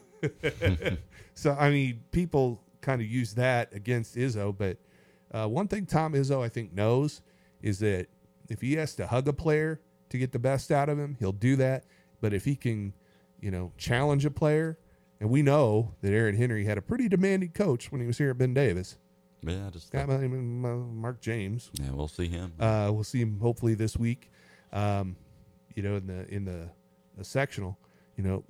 C: So, I mean, people kind of use that against Izzo, but uh, one thing Tom Izzo, I think, knows is that if he has to hug a player to get the best out of him, he'll do that. But if he can, you know, challenge a player, and we know that Aaron Henry had a pretty demanding coach when he was here at Ben Davis.
B: Yeah, just
C: Guy by the name of uh, Mark James.
B: yeah, we'll see him.
C: Uh, we'll see him hopefully this week. Um, you know, in the in the, the sectional, you know,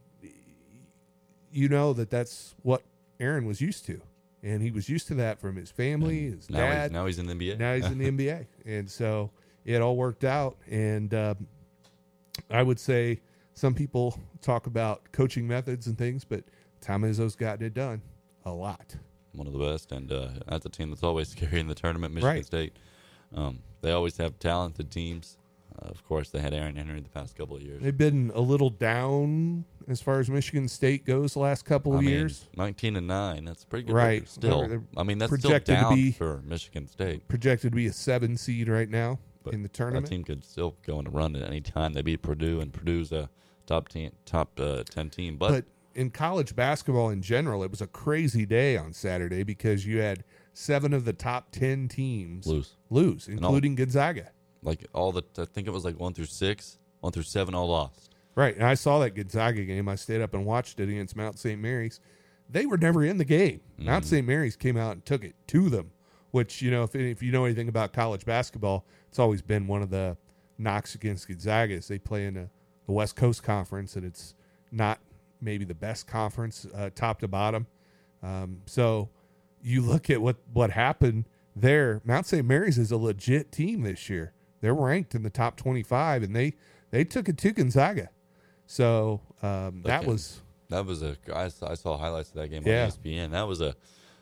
C: you know that that's what Aaron was used to, and he was used to that from his family, his
B: now
C: dad.
B: He's, now he's in the N B A.
C: Now he's in the N B A, and so it all worked out. And um, I would say some people talk about coaching methods and things, but Tom Izzo's gotten it done a lot.
B: One of the best, and uh, that's a team that's always scary in the tournament, Michigan
C: Right.
B: State. Um, they always have talented teams. Uh, of course, they had Aaron Henry the past couple of years.
C: They've been a little down as far as Michigan State goes the last couple of
B: I mean,
C: years.
B: nineteen and nine. That's a pretty good.
C: Right.
B: record Still,
C: They're
B: I mean, that's still
C: projected to
B: down
C: be-
B: for Michigan State.
C: Projected to be a seven seed right now
B: But
C: in the
B: That
C: tournament.
B: team could still go on a run at any time. They beat Purdue, and Purdue's a top ten, top uh, ten team. But,
C: But in college basketball in general, it was a crazy day on Saturday because you had seven of the top ten teams
B: lose.
C: lose,
B: all-
C: including Gonzaga.
B: Like all the, I think it was like one through six, one through seven, all lost.
C: Right, and I saw that Gonzaga game. I stayed up and watched it against Mount Saint Mary's. They were never in the game.
B: Mm.
C: Mount Saint Mary's came out and took it to them, which, you know, if, if you know anything about college basketball, it's always been one of the knocks against Gonzaga is they play in a, the West Coast Conference, and it's not maybe the best conference uh, top to bottom. Um, so you look at what, what happened there. Mount Saint Mary's is a legit team this year. They're ranked in the top twenty-five, and they, they took it to Gonzaga. So um, that
B: Okay.
C: was
B: That was a. I saw, I saw highlights of that game
C: Yeah.
B: on E S P N. That was a.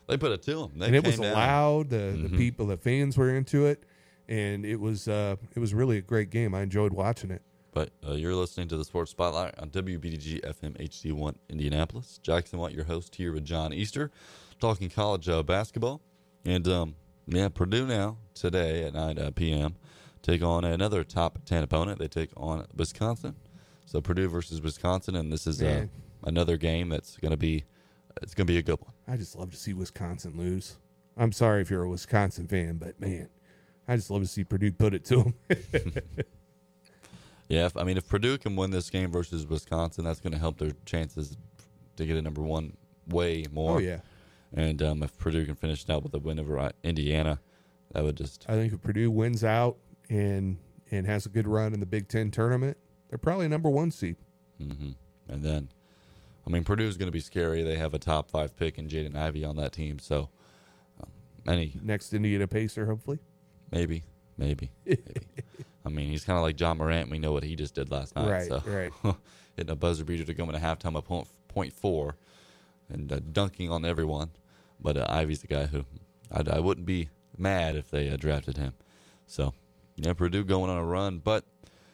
B: They put it to them. They
C: and it was
B: came down.
C: loud. The,
B: Mhm.
C: the people, the fans were into it, and it was uh, it was really a great game. I enjoyed watching it.
B: But uh, you're listening to the Sports Spotlight on W B D G F M H D one Indianapolis. Jackson White, your host, here with John Easter, talking college uh, basketball. And, um, yeah, Purdue now, today at nine p.m., take on another top ten opponent. They take on Wisconsin. So Purdue versus Wisconsin, and this is uh,
C: Man.
B: another game that's going to be it's going to be a good one.
C: I just love to see Wisconsin lose. I'm sorry if you're a Wisconsin fan, but, man, I just love to see Purdue put it to them.
B: Yeah, if, I mean, if Purdue can win this game versus Wisconsin, that's going to help their chances to get a number one way more.
C: Oh, yeah.
B: And um, if Purdue can finish it out with a win over uh, Indiana, that would just
C: I think if Purdue wins out and and has a good run in the Big Ten tournament, they're probably a number one seed.
B: hmm And then, I mean, Purdue's going to be scary. They have a top five pick in Jaden Ivey on that team. So, um, any
C: Next Indiana Pacer, hopefully.
B: maybe, maybe, maybe. I mean, he's kind of like John Morant. We know what he just did last night.
C: Right,
B: so.
C: right.
B: Hitting a buzzer beater to go into halftime at point, point four and uh, dunking on everyone. But uh, Ivey's the guy who I'd, I wouldn't be mad if they uh, drafted him. So, yeah, Purdue going on a run. But,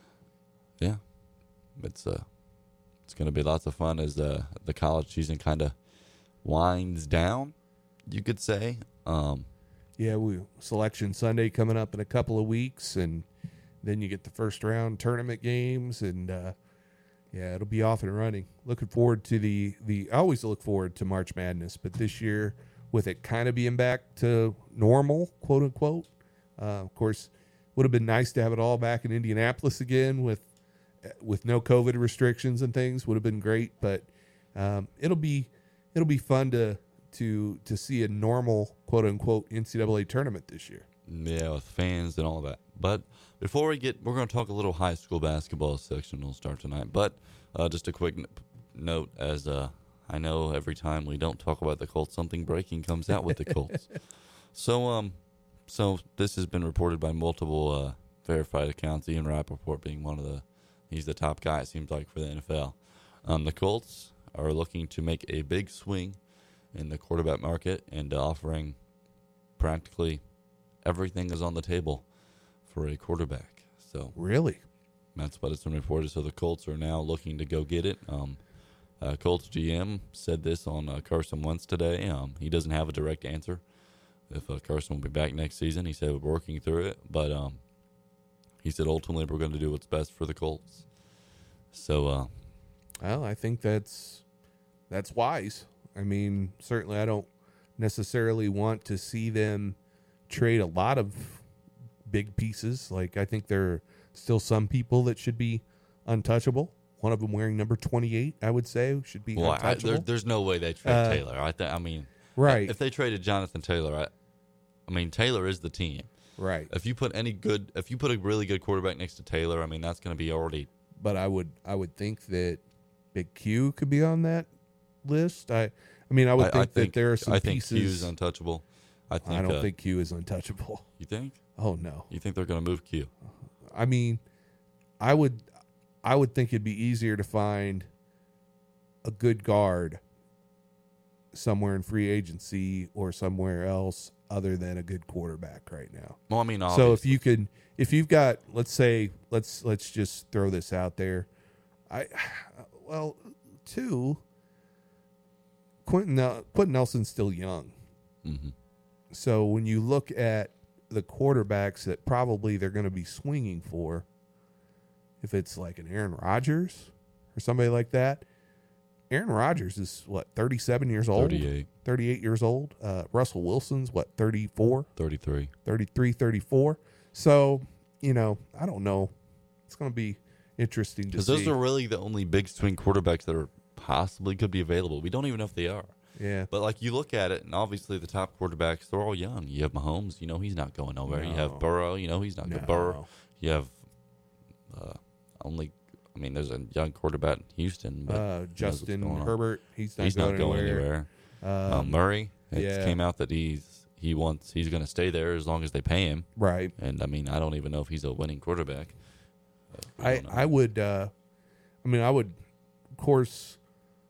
B: yeah, it's uh, it's going to be lots of fun as uh, the college season kind of winds down, you could say. Um,
C: Yeah, we Selection Sunday coming up in a couple of weeks, and then you get the first round tournament games, and uh, yeah, it'll be off and running. Looking forward to the the. I always look forward to March Madness, but this year with it kind of being back to normal, quote unquote. Uh, of course, would have been nice to have it all back in Indianapolis again with with no COVID restrictions and things. Would have been great, but um, it'll be it'll be fun to. to to see a normal quote unquote N C double A tournament this year.
B: Yeah, with fans and all that. But before we get, we're going to talk a little high school basketball section. We'll start tonight. But uh, just a quick n- note, as uh, I know every time we don't talk about the Colts, something breaking comes out with the Colts. so, um, so this has been reported by multiple uh, verified accounts. Ian Rappaport being one of the, he's the top guy. It seems like for the N F L. Um, the Colts are looking to make a big swing in the quarterback market and offering practically everything is on the table for a quarterback. So
C: Really?
B: that's what it's been reported. So the Colts are now looking to go get it. Um, uh, Colts G M said this on uh, Carson Wentz today. Um, he doesn't have a direct answer if uh, Carson will be back next season. He said we're working through it, but um, he said ultimately we're going to do what's best for the Colts. So uh,
C: Well, I think that's that's wise. I mean, certainly I don't necessarily want to see them trade a lot of big pieces. Like, I think there are still some people that should be untouchable. One of them wearing number twenty-eight, I would say, should be
B: well, I,
C: untouchable.
B: there, there's no way they trade
C: Uh,
B: Taylor. I, th- I mean,
C: right,
B: if they traded Jonathan Taylor, I, I mean, Taylor is the team.
C: right.
B: If you put any good, if you put a really good quarterback next to Taylor, I mean, that's going to be already.
C: But I would I would think that Big Q could be on that list. I I mean, I would
B: I,
C: think,
B: I think
C: that there are some
B: I think
C: pieces.
B: Q's untouchable. I think.
C: I don't
B: uh,
C: think Q is untouchable.
B: You think?
C: Oh no.
B: You think they're going to move Q?
C: I mean, I would I would think it'd be easier to find a good guard somewhere in free agency or somewhere else other than a good quarterback right now.
B: Well, I mean,
C: So if
B: obviously.
C: you could if you've got let's say let's let's just throw this out there. I well, two Quentin Nel- Quentin Nelson's still young.
B: Mhm.
C: So when you look at the quarterbacks that probably they're going to be swinging for, if it's like an Aaron Rodgers or somebody like that, Aaron Rodgers is what, thirty-seven years old,
B: thirty-eight,
C: thirty-eight years old. Uh, Russell Wilson's what, thirty-four,
B: thirty-three.
C: thirty-three, thirty-four. So, you know, I don't know. It's going to be interesting to
B: Because
C: see.
B: those are really the only big swing quarterbacks that are possibly could be available. We don't even know if they are.
C: yeah.
B: But like you look at it, and obviously the top quarterbacks, they're all young. You have Mahomes, you know he's not going nowhere. You
C: No.
B: have Burrow, you know he's not
C: No.
B: going. Burrow. You have uh, only, I mean, there's a young quarterback in Houston, but
C: Uh,
B: who knows what's
C: Justin
B: going on.
C: Herbert, he's not
B: he's
C: going
B: not going
C: anywhere.
B: anywhere.
C: Um,
B: Um, Murray, it
C: yeah.
B: came out that he's he wants he's going to stay there as long as they pay him.
C: right.
B: And I mean, I don't even know if he's a winning quarterback. Uh, we
C: I,
B: don't know.
C: I would, uh, I mean, I would, of course,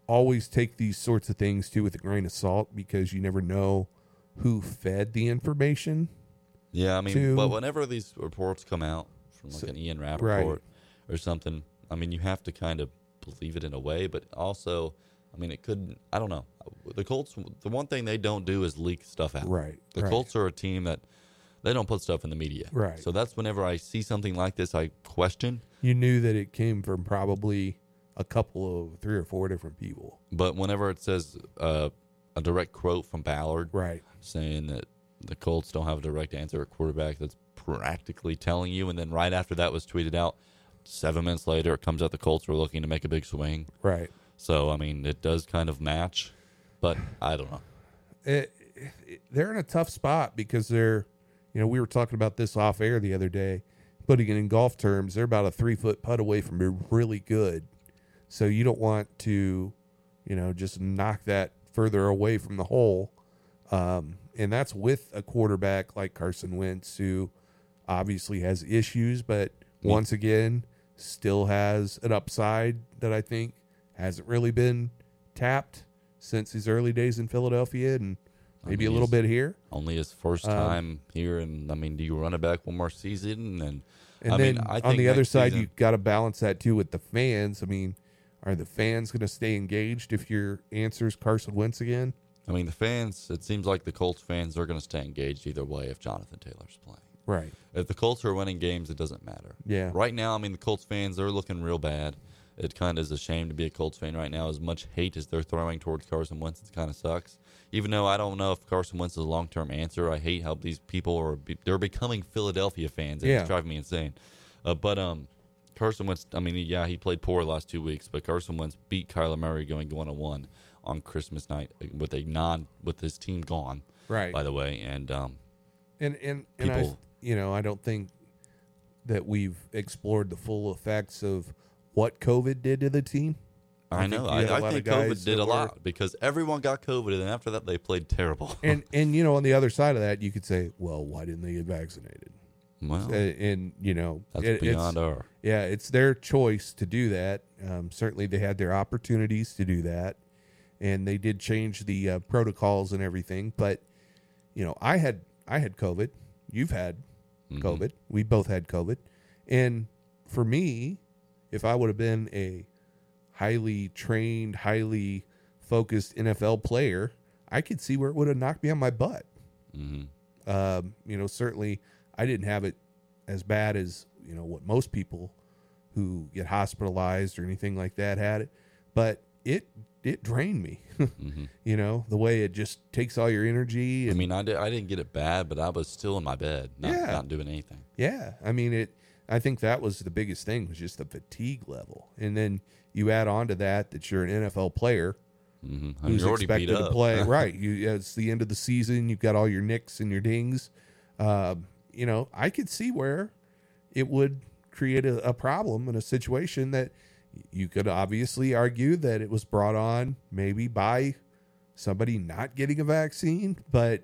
C: always take these sorts of things too with a grain of salt because you never know who fed the information.
B: Yeah, I mean,
C: to-
B: but whenever these reports come out from like
C: So-
B: an Ian Rappaport
C: right.
B: or something, I mean, you have to kind of believe it in a way, but also, I mean, it couldn't, I don't know. The Colts, the one thing they don't do is leak stuff out.
C: Right,
B: The
C: right.
B: Colts are a team that they don't put stuff in the media.
C: Right.
B: So that's whenever I see something like this, I question.
C: You knew that it came from probably a couple of three or four different people.
B: But whenever it says uh, a direct quote from Ballard
C: Right.
B: saying that the Colts don't have a direct answer at quarterback, that's practically telling you. And then right after that was tweeted out, seven minutes later, it comes out the Colts were looking to make a big swing.
C: Right.
B: So, I mean, it does kind of match, but I don't know.
C: It, it, they're in a tough spot because they're, you know, we were talking about this off air the other day, putting it in golf terms, they're about a three foot putt away from being really good. So you don't want to, you know, just knock that further away from the hole. Um, and that's with a quarterback like Carson Wentz, who obviously has issues, but once again, still has an upside that I think hasn't really been tapped since his early days in Philadelphia and maybe
B: mean,
C: a little
B: he's-
C: bit here.
B: Only his first
C: Um,
B: time here, and I mean, do you run it back one more season? And,
C: And
B: I
C: then
B: mean, I
C: on
B: think
C: the other
B: next
C: side,
B: season-
C: you got to balance that too with the fans. I mean, are the fans going to stay engaged if your answer is Carson Wentz again?
B: I mean, the fans, it seems like the Colts fans are going to stay engaged either way if Jonathan Taylor's playing.
C: Right.
B: If the Colts are winning games, it doesn't matter.
C: Yeah.
B: Right now, I mean, the Colts fans, they're looking real bad. It kind of is a shame to be a Colts fan right now. As much hate as they're throwing towards Carson Wentz, it kind of sucks. Even though I don't know if Carson Wentz is a long-term answer, I hate how these people are be, they're becoming Philadelphia fans.
C: Yeah.
B: It's driving me insane. Uh, but um, Carson Wentz, I mean, yeah, he played poor the last two weeks, but Carson Wentz beat Kyler Murray going one on one on Christmas night with a non with his team gone.
C: Right.
B: By the way, and um,
C: And and and I,
B: People-
C: you know, I don't think that we've explored the full effects of what COVID did to the team.
B: I,
C: I
B: know.
C: think you had a
B: I, I
C: lot
B: think
C: of guys
B: COVID did
C: that
B: a
C: were-
B: lot because everyone got COVID, and after that, they played terrible.
C: And and you know, on the other side of that, you could say, well, why didn't they get vaccinated?
B: well,
C: Uh, and you know,
B: that's
C: it-
B: beyond
C: it's,
B: our.
C: yeah, it's their choice to do that. Um, certainly, they had their opportunities to do that, and they did change the uh, protocols and everything. But you know, I had I had COVID. You've had
B: Mhm.
C: COVID. We both had COVID, and for me, if I would have been a highly trained, highly focused N F L player, I could see where it would have knocked me on my butt.
B: Mhm.
C: Um, you know, certainly I didn't have it as bad as, you know, what most people who get hospitalized or anything like that had it, but it it drained me.
B: Mhm.
C: You know, the way it just takes all your energy.
B: I
C: And,
B: mean, I, did, I didn't get it bad, but I was still in my bed, not,
C: Yeah.
B: not doing anything.
C: yeah, I mean, it. I think that was the biggest thing was just the fatigue level, and then you add on to that that you're an N F L player
B: Mm-hmm.
C: who's
B: You're already beat
C: expected to
B: up.
C: play. Right, you it's the end of the season. You've got all your nicks and your dings. Um, you know, I could see where it would create a, a problem in a situation that you could obviously argue that it was brought on maybe by somebody not getting a vaccine, but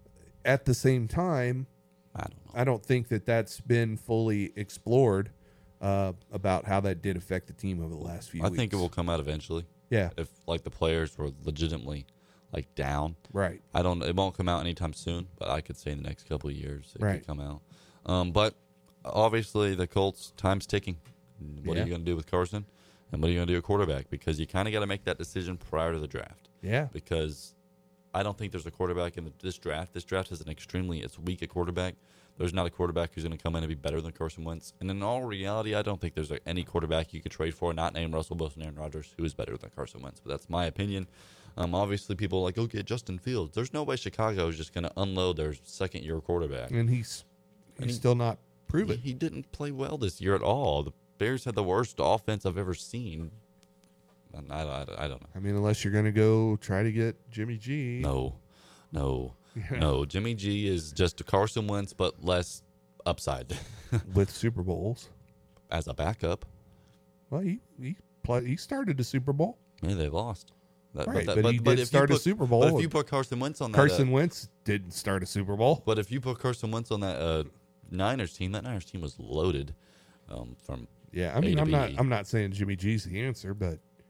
C: at the same time,
B: I don't know.
C: I don't think that that's been fully explored uh, about how that did affect the team over the last few
B: I
C: weeks.
B: think it will come out eventually.
C: Yeah,
B: If like the players were legitimately like down,
C: right.
B: I don't. It won't come out anytime soon, but I could say in the next couple of years it
C: Right.
B: could come out. Um, but obviously the Colts time's ticking. What
C: Yeah.
B: are you going to do with Carson, and what are you going to do at quarterback? Because you kind of got to make that decision prior to the draft.
C: Yeah,
B: Because I don't think there's a quarterback in the, this draft. This draft is an extremely it's weak at quarterback. There's not a quarterback who's going to come in and be better than Carson Wentz. And in all reality, I don't think there's a, any quarterback you could trade for, not named Russell Wilson, Aaron Rodgers, who is better than Carson Wentz. But that's my opinion. Um, obviously, people are like, go get Justin Fields. There's no way Chicago is just going to unload their second-year quarterback.
C: and he's he's
B: And he-
C: still not
B: He,
C: proven.
B: he didn't play well this year at all. The Bears had the worst offense I've ever seen. And I, I, I don't know.
C: I mean, unless you're going to go try to get Jimmy G.
B: No, no,
C: Yeah.
B: no. Jimmy G is just a Carson Wentz, but less upside
C: with Super Bowls.
B: as a backup.
C: Well, he he play, he started a Super Bowl.
B: Yeah, they lost. That,
C: Right, but he did
B: if you
C: start a
B: put-
C: Super Bowl.
B: But if you put Carson Wentz on that,
C: Carson
B: uh,
C: Wentz didn't start a Super Bowl.
B: but if you put Carson Wentz on that uh, Niners team, that Niners team was loaded. Um, from
C: Yeah, I
B: A
C: mean,
B: to
C: I'm not
B: B.
C: I'm not saying Jimmy G's the answer, but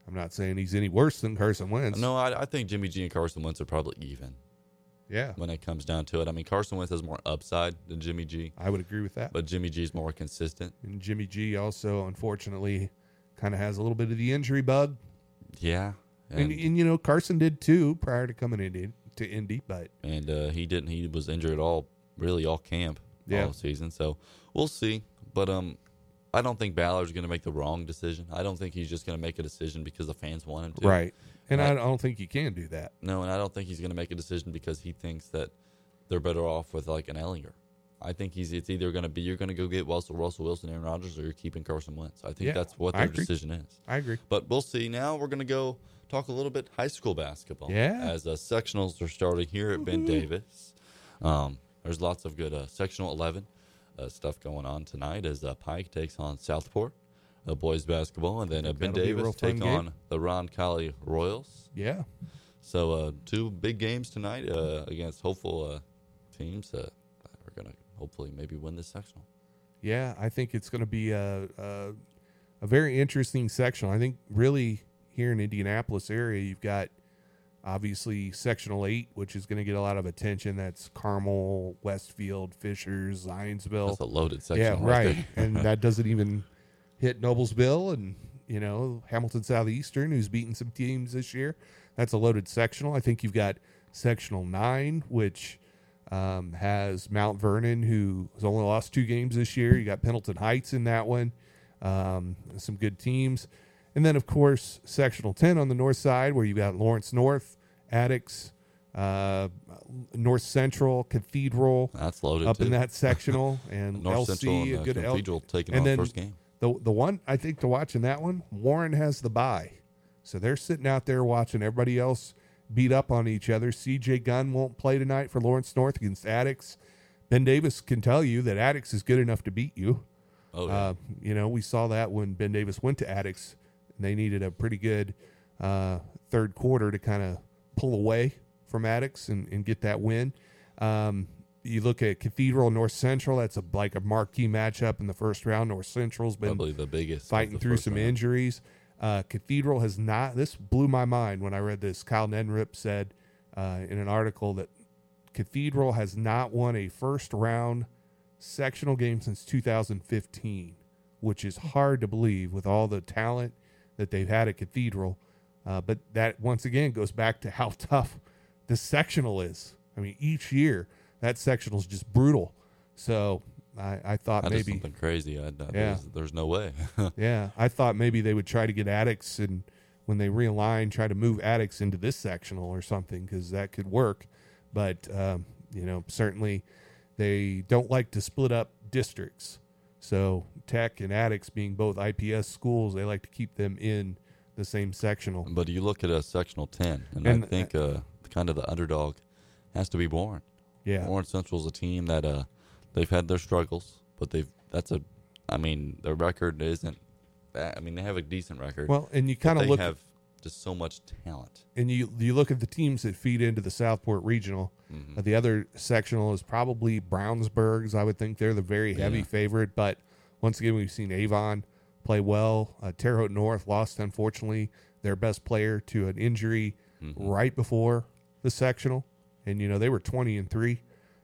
C: I'm not saying he's any worse than Carson Wentz.
B: No, I, I think Jimmy G and Carson Wentz are probably even
C: Yeah,
B: when it comes down to it. I mean, Carson Wentz has more upside than Jimmy G,
C: I would agree with that.
B: but Jimmy G is more consistent.
C: And Jimmy G also, unfortunately, kind of has a little bit of the injury bug.
B: Yeah.
C: And,
B: And,
C: and, you know, Carson did too prior to coming into to Indy, but
B: and uh, he didn't. He was injured all, really all camp
C: Yeah.
B: all season. So we'll see. But um, I don't think Ballard's going to make the wrong decision. I don't think he's just going to make a decision because the fans want him to.
C: right. And I
B: Right.
C: don't think you can do that.
B: No, and I don't think he's going to make a decision because he thinks that they're better off with like an Ellinger. I think he's it's either going to be you're going to go get Russell, Russell Wilson, Aaron Rodgers, or you're keeping Carson Wentz. I think
C: Yeah,
B: that's what
C: I
B: their
C: agree.
B: decision is.
C: I agree.
B: But we'll see. Now we're going to go talk a little bit high school basketball.
C: Yeah.
B: As uh, sectionals are starting here at Ben Davis. Um, there's lots of good uh, sectional eleven uh, stuff going on tonight as uh, Pike takes on Southport, uh, boys basketball, and then uh, Ben
C: that'll be a real
B: Davis
C: fun
B: take
C: game.
B: on the Ron Colley Royals.
C: Yeah.
B: So uh, two big games tonight uh, against hopeful uh, teams that are going to hopefully maybe win this sectional.
C: Yeah, I think it's going to be a, a a very interesting sectional. I think really here in Indianapolis area, you've got obviously sectional eight, which is going to get a lot of attention. That's Carmel, Westfield, Fishers, Zionsville.
B: That's a loaded
C: Yeah,
B: section.
C: right. And that doesn't even hit Noblesville and, you know, Hamilton Southeastern, who's beaten some teams this year. That's a loaded sectional. I think you've got sectional nine, which um, has Mount Vernon, who has only lost two games this year. You got Pendleton Heights in that one. Um, some good teams. And then, of course, sectional ten on the north side, where you've got Lawrence North, Addicts, uh, North Central, Cathedral,
B: That's loaded
C: up
B: too.
C: in that sectional, and
B: North
C: L
B: Central
C: C,
B: and
C: a
B: uh,
C: good L-
B: Cathedral taking
C: and
B: on
C: then
B: the first game.
C: the the one I think to watch in that one, Warren has the bye, so they're sitting out there watching everybody else beat up on each other. C J Gunn won't play tonight for Lawrence North against Addicts. Ben Davis can tell you that Addicts is good enough to beat you.
B: Oh, yeah.
C: Uh, you know, we saw that when Ben Davis went to Addicts, and they needed a pretty good uh, third quarter to kind of pull away from Addicts and, and get that win. Um, you look at Cathedral, North Central. That's a like a marquee matchup in the first round. North Central's been
B: Probably the biggest. of
C: fighting
B: the
C: through
B: first
C: some
B: round.
C: injuries. Uh, Cathedral has not. This blew my mind when I read this. Kyle Nedrip said uh, in an article that Cathedral has not won a first round sectional game since two thousand fifteen, which is hard to believe with all the talent that they've had at Cathedral. Uh, but that once again goes back to how tough the sectional is. I mean, each year that sectional is just brutal. So I, I thought
B: That is
C: maybe
B: something crazy. I, I,
C: Yeah.
B: there's, there's no way.
C: yeah, I thought maybe they would try to get Addicts and when they realign, try to move Addicts into this sectional or something because that could work. But, um, you know, certainly they don't like to split up districts. So Tech and Addicts being both I P S schools, they like to keep them in the same sectional.
B: But you look at a sectional ten, and,
C: And-
B: I think uh, kind of the underdog has to be Warren.
C: Yeah.
B: Warren Central's a team that uh, they've had their struggles, but they've that's a, I mean, their record isn't that. I mean, they have a decent record.
C: Well, and you
B: but
C: kind of
B: they
C: look
B: have just so much talent.
C: and you you look at the teams that feed into the Southport Regional.
B: Mm-hmm.
C: Uh, the other sectional is probably Brownsburg's. I would think they're the very heavy
B: Yeah.
C: favorite. But once again, we've seen Avon play well. Uh, Terre Haute North lost, unfortunately, their best player to an injury
B: Mm-hmm.
C: right before the sectional. And, you know, they were twenty and three.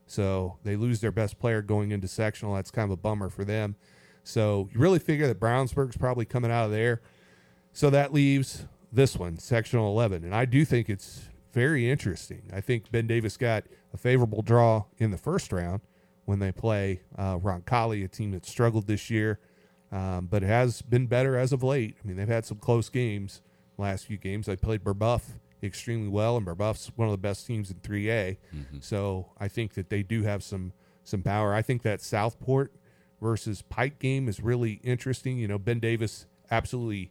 C: So they lose their best player going into sectional. That's kind of a bummer for them. So you really figure that Brownsburg's probably coming out of there. So that leaves this one, sectional eleven. And I do think it's very interesting. I think Ben Davis got a favorable draw in the first round when they play uh, Roncalli, a team that struggled this year, um, but it has been better as of late. I mean, they've had some close games last few games. They played Burbuff extremely well, and Burbuff's one of the best teams in three A.
B: Mm-hmm.
C: So I think that they do have some some power. I think that Southport versus Pike game is really interesting. You know, Ben Davis absolutely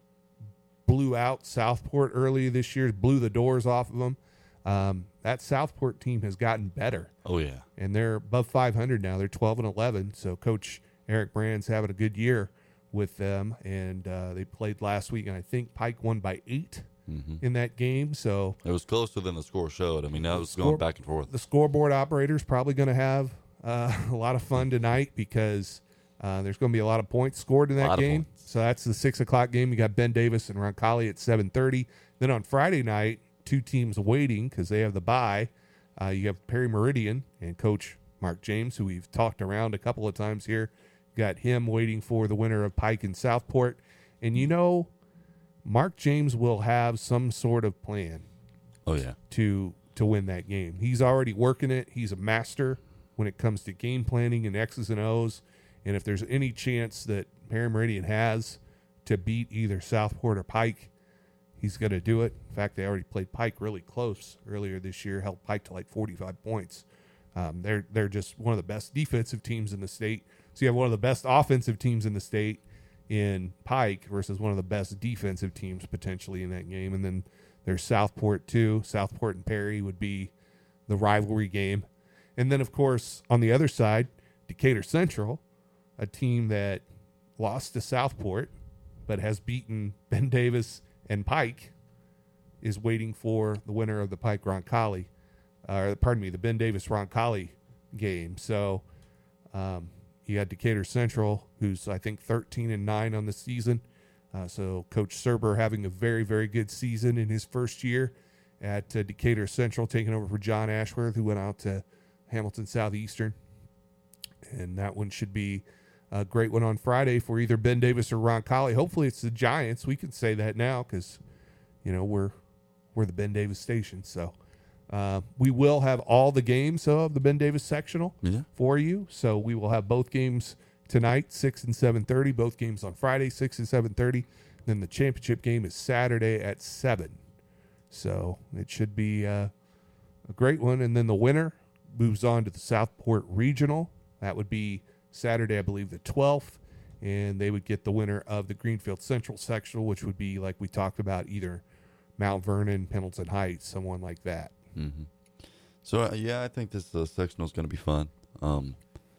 C: blew out Southport earlier this year, blew the doors off of them. Um, that Southport team has gotten better,
B: Oh yeah,
C: and they're above five hundred now. They're twelve and eleven. So Coach Eric Brand's having a good year with them, and uh, they played last week, and I think Pike won by eight
B: mm-hmm.
C: in that game. So
B: it was closer than the score showed. I mean, that was
C: score-
B: going back and forth.
C: the scoreboard operator's probably going to have uh, a lot of fun tonight because Uh, there's going to be a lot of points scored in that
B: Lot of
C: game.
B: points.
C: So that's the six o'clock game. You got Ben Davis and Roncalli at seven thirty. Then on Friday night, two teams waiting because they have the bye. Uh, you have Perry Meridian and Coach Mark James, who we've talked around a couple of times here. Got him waiting for the winner of Pike and Southport. And you know, Mark James will have some sort of plan
B: Oh, yeah.
C: to to win that game. He's already working it. He's a master when it comes to game planning and X's and O's. And if there's any chance that Perry Meridian has to beat either Southport or Pike, he's going to do it. In fact, they already played Pike really close earlier this year, held Pike to like forty-five points. Um, they're they're just one of the best defensive teams in the state. So you have one of the best offensive teams in the state in Pike versus one of the best defensive teams potentially in that game. And then there's Southport too. Southport and Perry would be the rivalry game. And then, of course, on the other side, Decatur Central, a team that lost to Southport but has beaten Ben Davis and Pike, is waiting for the winner of the Pike Roncalli, or pardon me, the Ben Davis Roncalli game. So um, you got Decatur Central, who's I think thirteen and nine on the season. Uh, so Coach Serber having a very, very good season in his first year at uh, Decatur Central, taking over for John Ashworth, who went out to Hamilton Southeastern. And that one should be a great one on Friday for either Ben Davis or Roncalli. Hopefully it's the Giants. We can say that now because, you know, we're we're the Ben Davis station. So uh, we will have all the games of the Ben Davis sectional
B: Yeah.
C: for you. So we will have both games tonight, six and seven thirty. Both games on Friday, six and seven thirty. Then the championship game is Saturday at seven. So it should be uh, a great one. And then the winner moves on to the Southport Regional. That would be Saturday, I believe, the twelfth. And they would get the winner of the Greenfield Central sectional, which would be, like we talked about, either Mount Vernon, Pendleton Heights, someone like that.
B: Mm-hmm. So, uh, yeah, I think this uh, sectional is going to be fun. Um,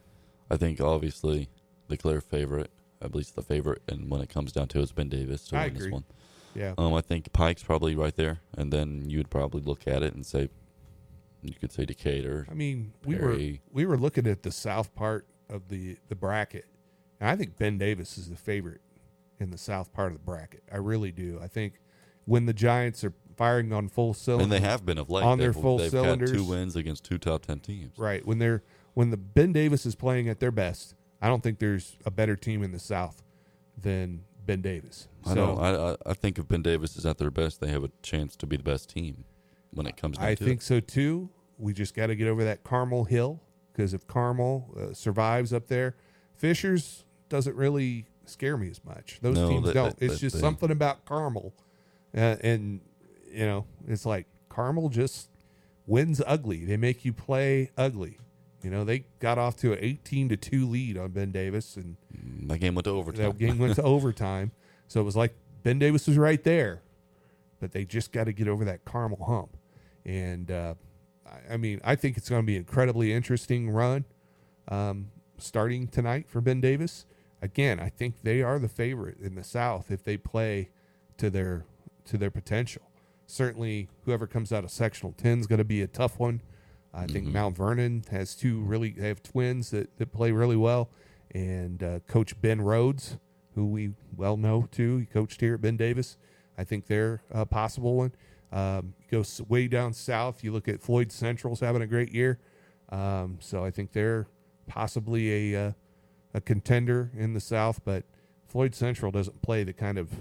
B: I think, obviously, the clear favorite, at least the favorite, and when it comes down to it, is Ben Davis to
C: I
B: win this
C: agree.
B: one.
C: Yeah.
B: Um, I think Pike's probably right there, and then you'd probably look at it and say, you could say Decatur.
C: I mean, we
B: Perry.
C: were we were looking at the south part of the, the bracket, and I think Ben Davis is the favorite in the south part of the bracket. I really do. I think when the Giants are firing on full
B: And
C: cylinders,
B: they have been of late.
C: on their
B: They've-
C: full
B: they've
C: cylinders.
B: got two wins against two top ten teams.
C: right, when they're when the Ben Davis is playing at their best, I don't think there's a better team in the South than Ben Davis.
B: I know. I, I I think if Ben Davis is at their best, they have a chance to be the best team when it comes down
C: I
B: to
C: think
B: it.
C: so too. We just got to get over that Carmel hill, because if Carmel uh, survives up there, Fishers doesn't really scare me as much. Those
B: No,
C: teams
B: that-
C: don't.
B: that-
C: it's
B: that
C: just
B: they-
C: something about Carmel, uh, and you know, it's like Carmel just wins ugly. They make you play ugly. You know, they got off to an eighteen to two lead on Ben Davis, and
B: That game went to overtime.
C: that game went to overtime. So it was like Ben Davis was right there, but they just got to get over that Carmel hump. And uh, I, I mean, I think it's going to be an incredibly interesting run um, starting tonight for Ben Davis. Again, I think they are the favorite in the South if they play to their to their potential. Certainly, whoever comes out of sectional ten is going to be a tough one. I think
B: Mhm.
C: Mount Vernon has two really they have twins that, that play really well, and uh, Coach Ben Rhodes, who we well know too, he coached here at Ben Davis. I think they're a possible one. Um, you go s- way down south, you look at Floyd Central's having a great year, um, so I think they're possibly a uh, a contender in the South. But Floyd Central doesn't play the kind of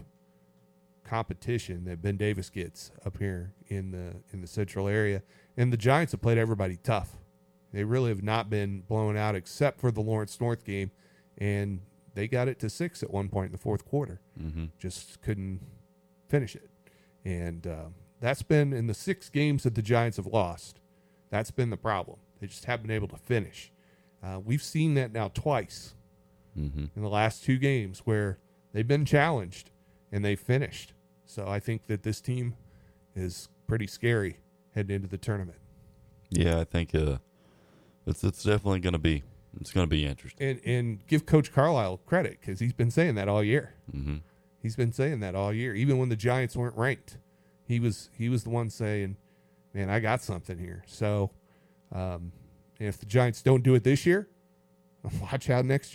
C: competition that Ben Davis gets up here in the in the Central area. And the Giants have played everybody tough. They really have not been blown out except for the Lawrence North game, and they got it to six at one point in the fourth quarter.
B: Mm-hmm.
C: Just couldn't finish it. And uh, that's been in the six games that the Giants have lost. That's been the problem. They just haven't been able to finish. Uh, we've seen that now twice
B: Mm-hmm.
C: in the last two games where they've been challenged and they finished. So I think that this team is pretty scary heading into the tournament.
B: Yeah, I think uh, it's it's definitely going to be it's going to be interesting.
C: And and give Coach Carlisle credit, because he's been saying that all year.
B: Mm-hmm.
C: He's been saying that all year, even when the Giants weren't ranked. He was he was the one saying, "Man, I got something here." So, um, if the Giants don't do it this year, watch out next year.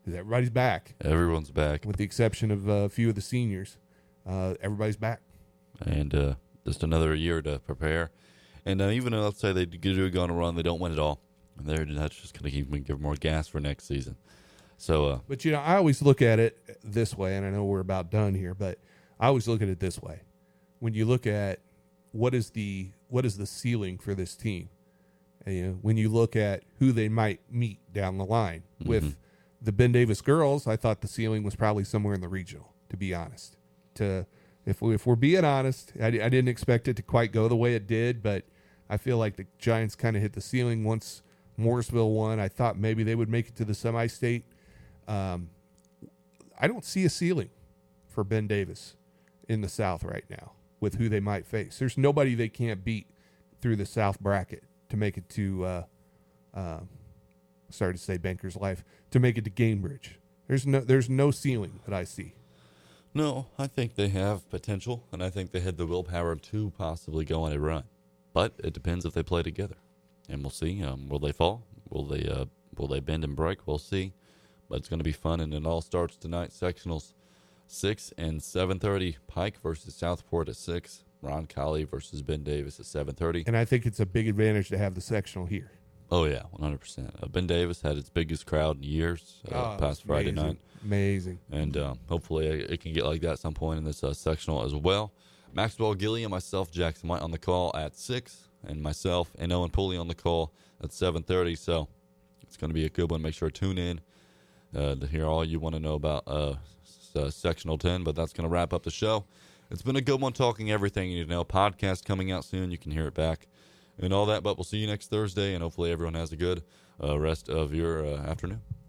C: because everybody's back,
B: Everyone's back.
C: with the exception of uh, a few of the seniors. Uh, everybody's back.
B: And uh, just another year to prepare. And uh, even though, let's say they do go on a run, they don't win it all. They're, that's just going to keep them give more gas for next season. So, uh,
C: But, you know, I always look at it this way, and I know we're about done here, but I always look at it this way. When you look at what is the what is the ceiling for this team, and, you know, when you look at who they might meet down the line.
B: Mm-hmm.
C: With the Ben Davis girls, I thought the ceiling was probably somewhere in the regional, to be honest. To If, we, if we're being honest, I, I didn't expect it to quite go the way it did, but I feel like the Giants kind of hit the ceiling once Morrisville won. I thought maybe they would make it to the semi-state. Um, I don't see a ceiling for Ben Davis in the South right now with who they might face. There's nobody they can't beat through the South bracket to make it to, uh, uh, sorry to say Banker's Life, to make it to Gamebridge. There's no, there's no ceiling that I see.
B: no, I think they have potential, and I think they had the willpower to possibly go on a run. But it depends if they play together. And we'll see. Um, will they fall? Will they uh, will they bend and break? We'll see. But it's going to be fun, and it all starts tonight. Sectionals six and seven thirty. Pike versus Southport at six. Ron Colley versus Ben Davis at seven thirty.
C: And I think it's a big advantage to have the sectional here.
B: Oh yeah, one hundred percent. Uh, Ben Davis had its biggest crowd in years uh,
C: Oh,
B: past
C: it's
B: Friday
C: amazing.
B: night,
C: Amazing.
B: and uh, hopefully it it can get like that at some point in this uh, sectional as well. Maxwell Gilliam, myself, Jackson White on the call at six, and myself and Owen Pooley on the call at seven thirty. So it's going to be a good one. Make sure to tune in uh, to hear all you want to know about uh, s- uh, sectional ten. But that's going to wrap up the show. It's been a good one, talking everything you need to know. Podcast coming out soon. You can hear it back and all that. But we'll see you next Thursday, and hopefully everyone has a good uh, rest of your uh, afternoon.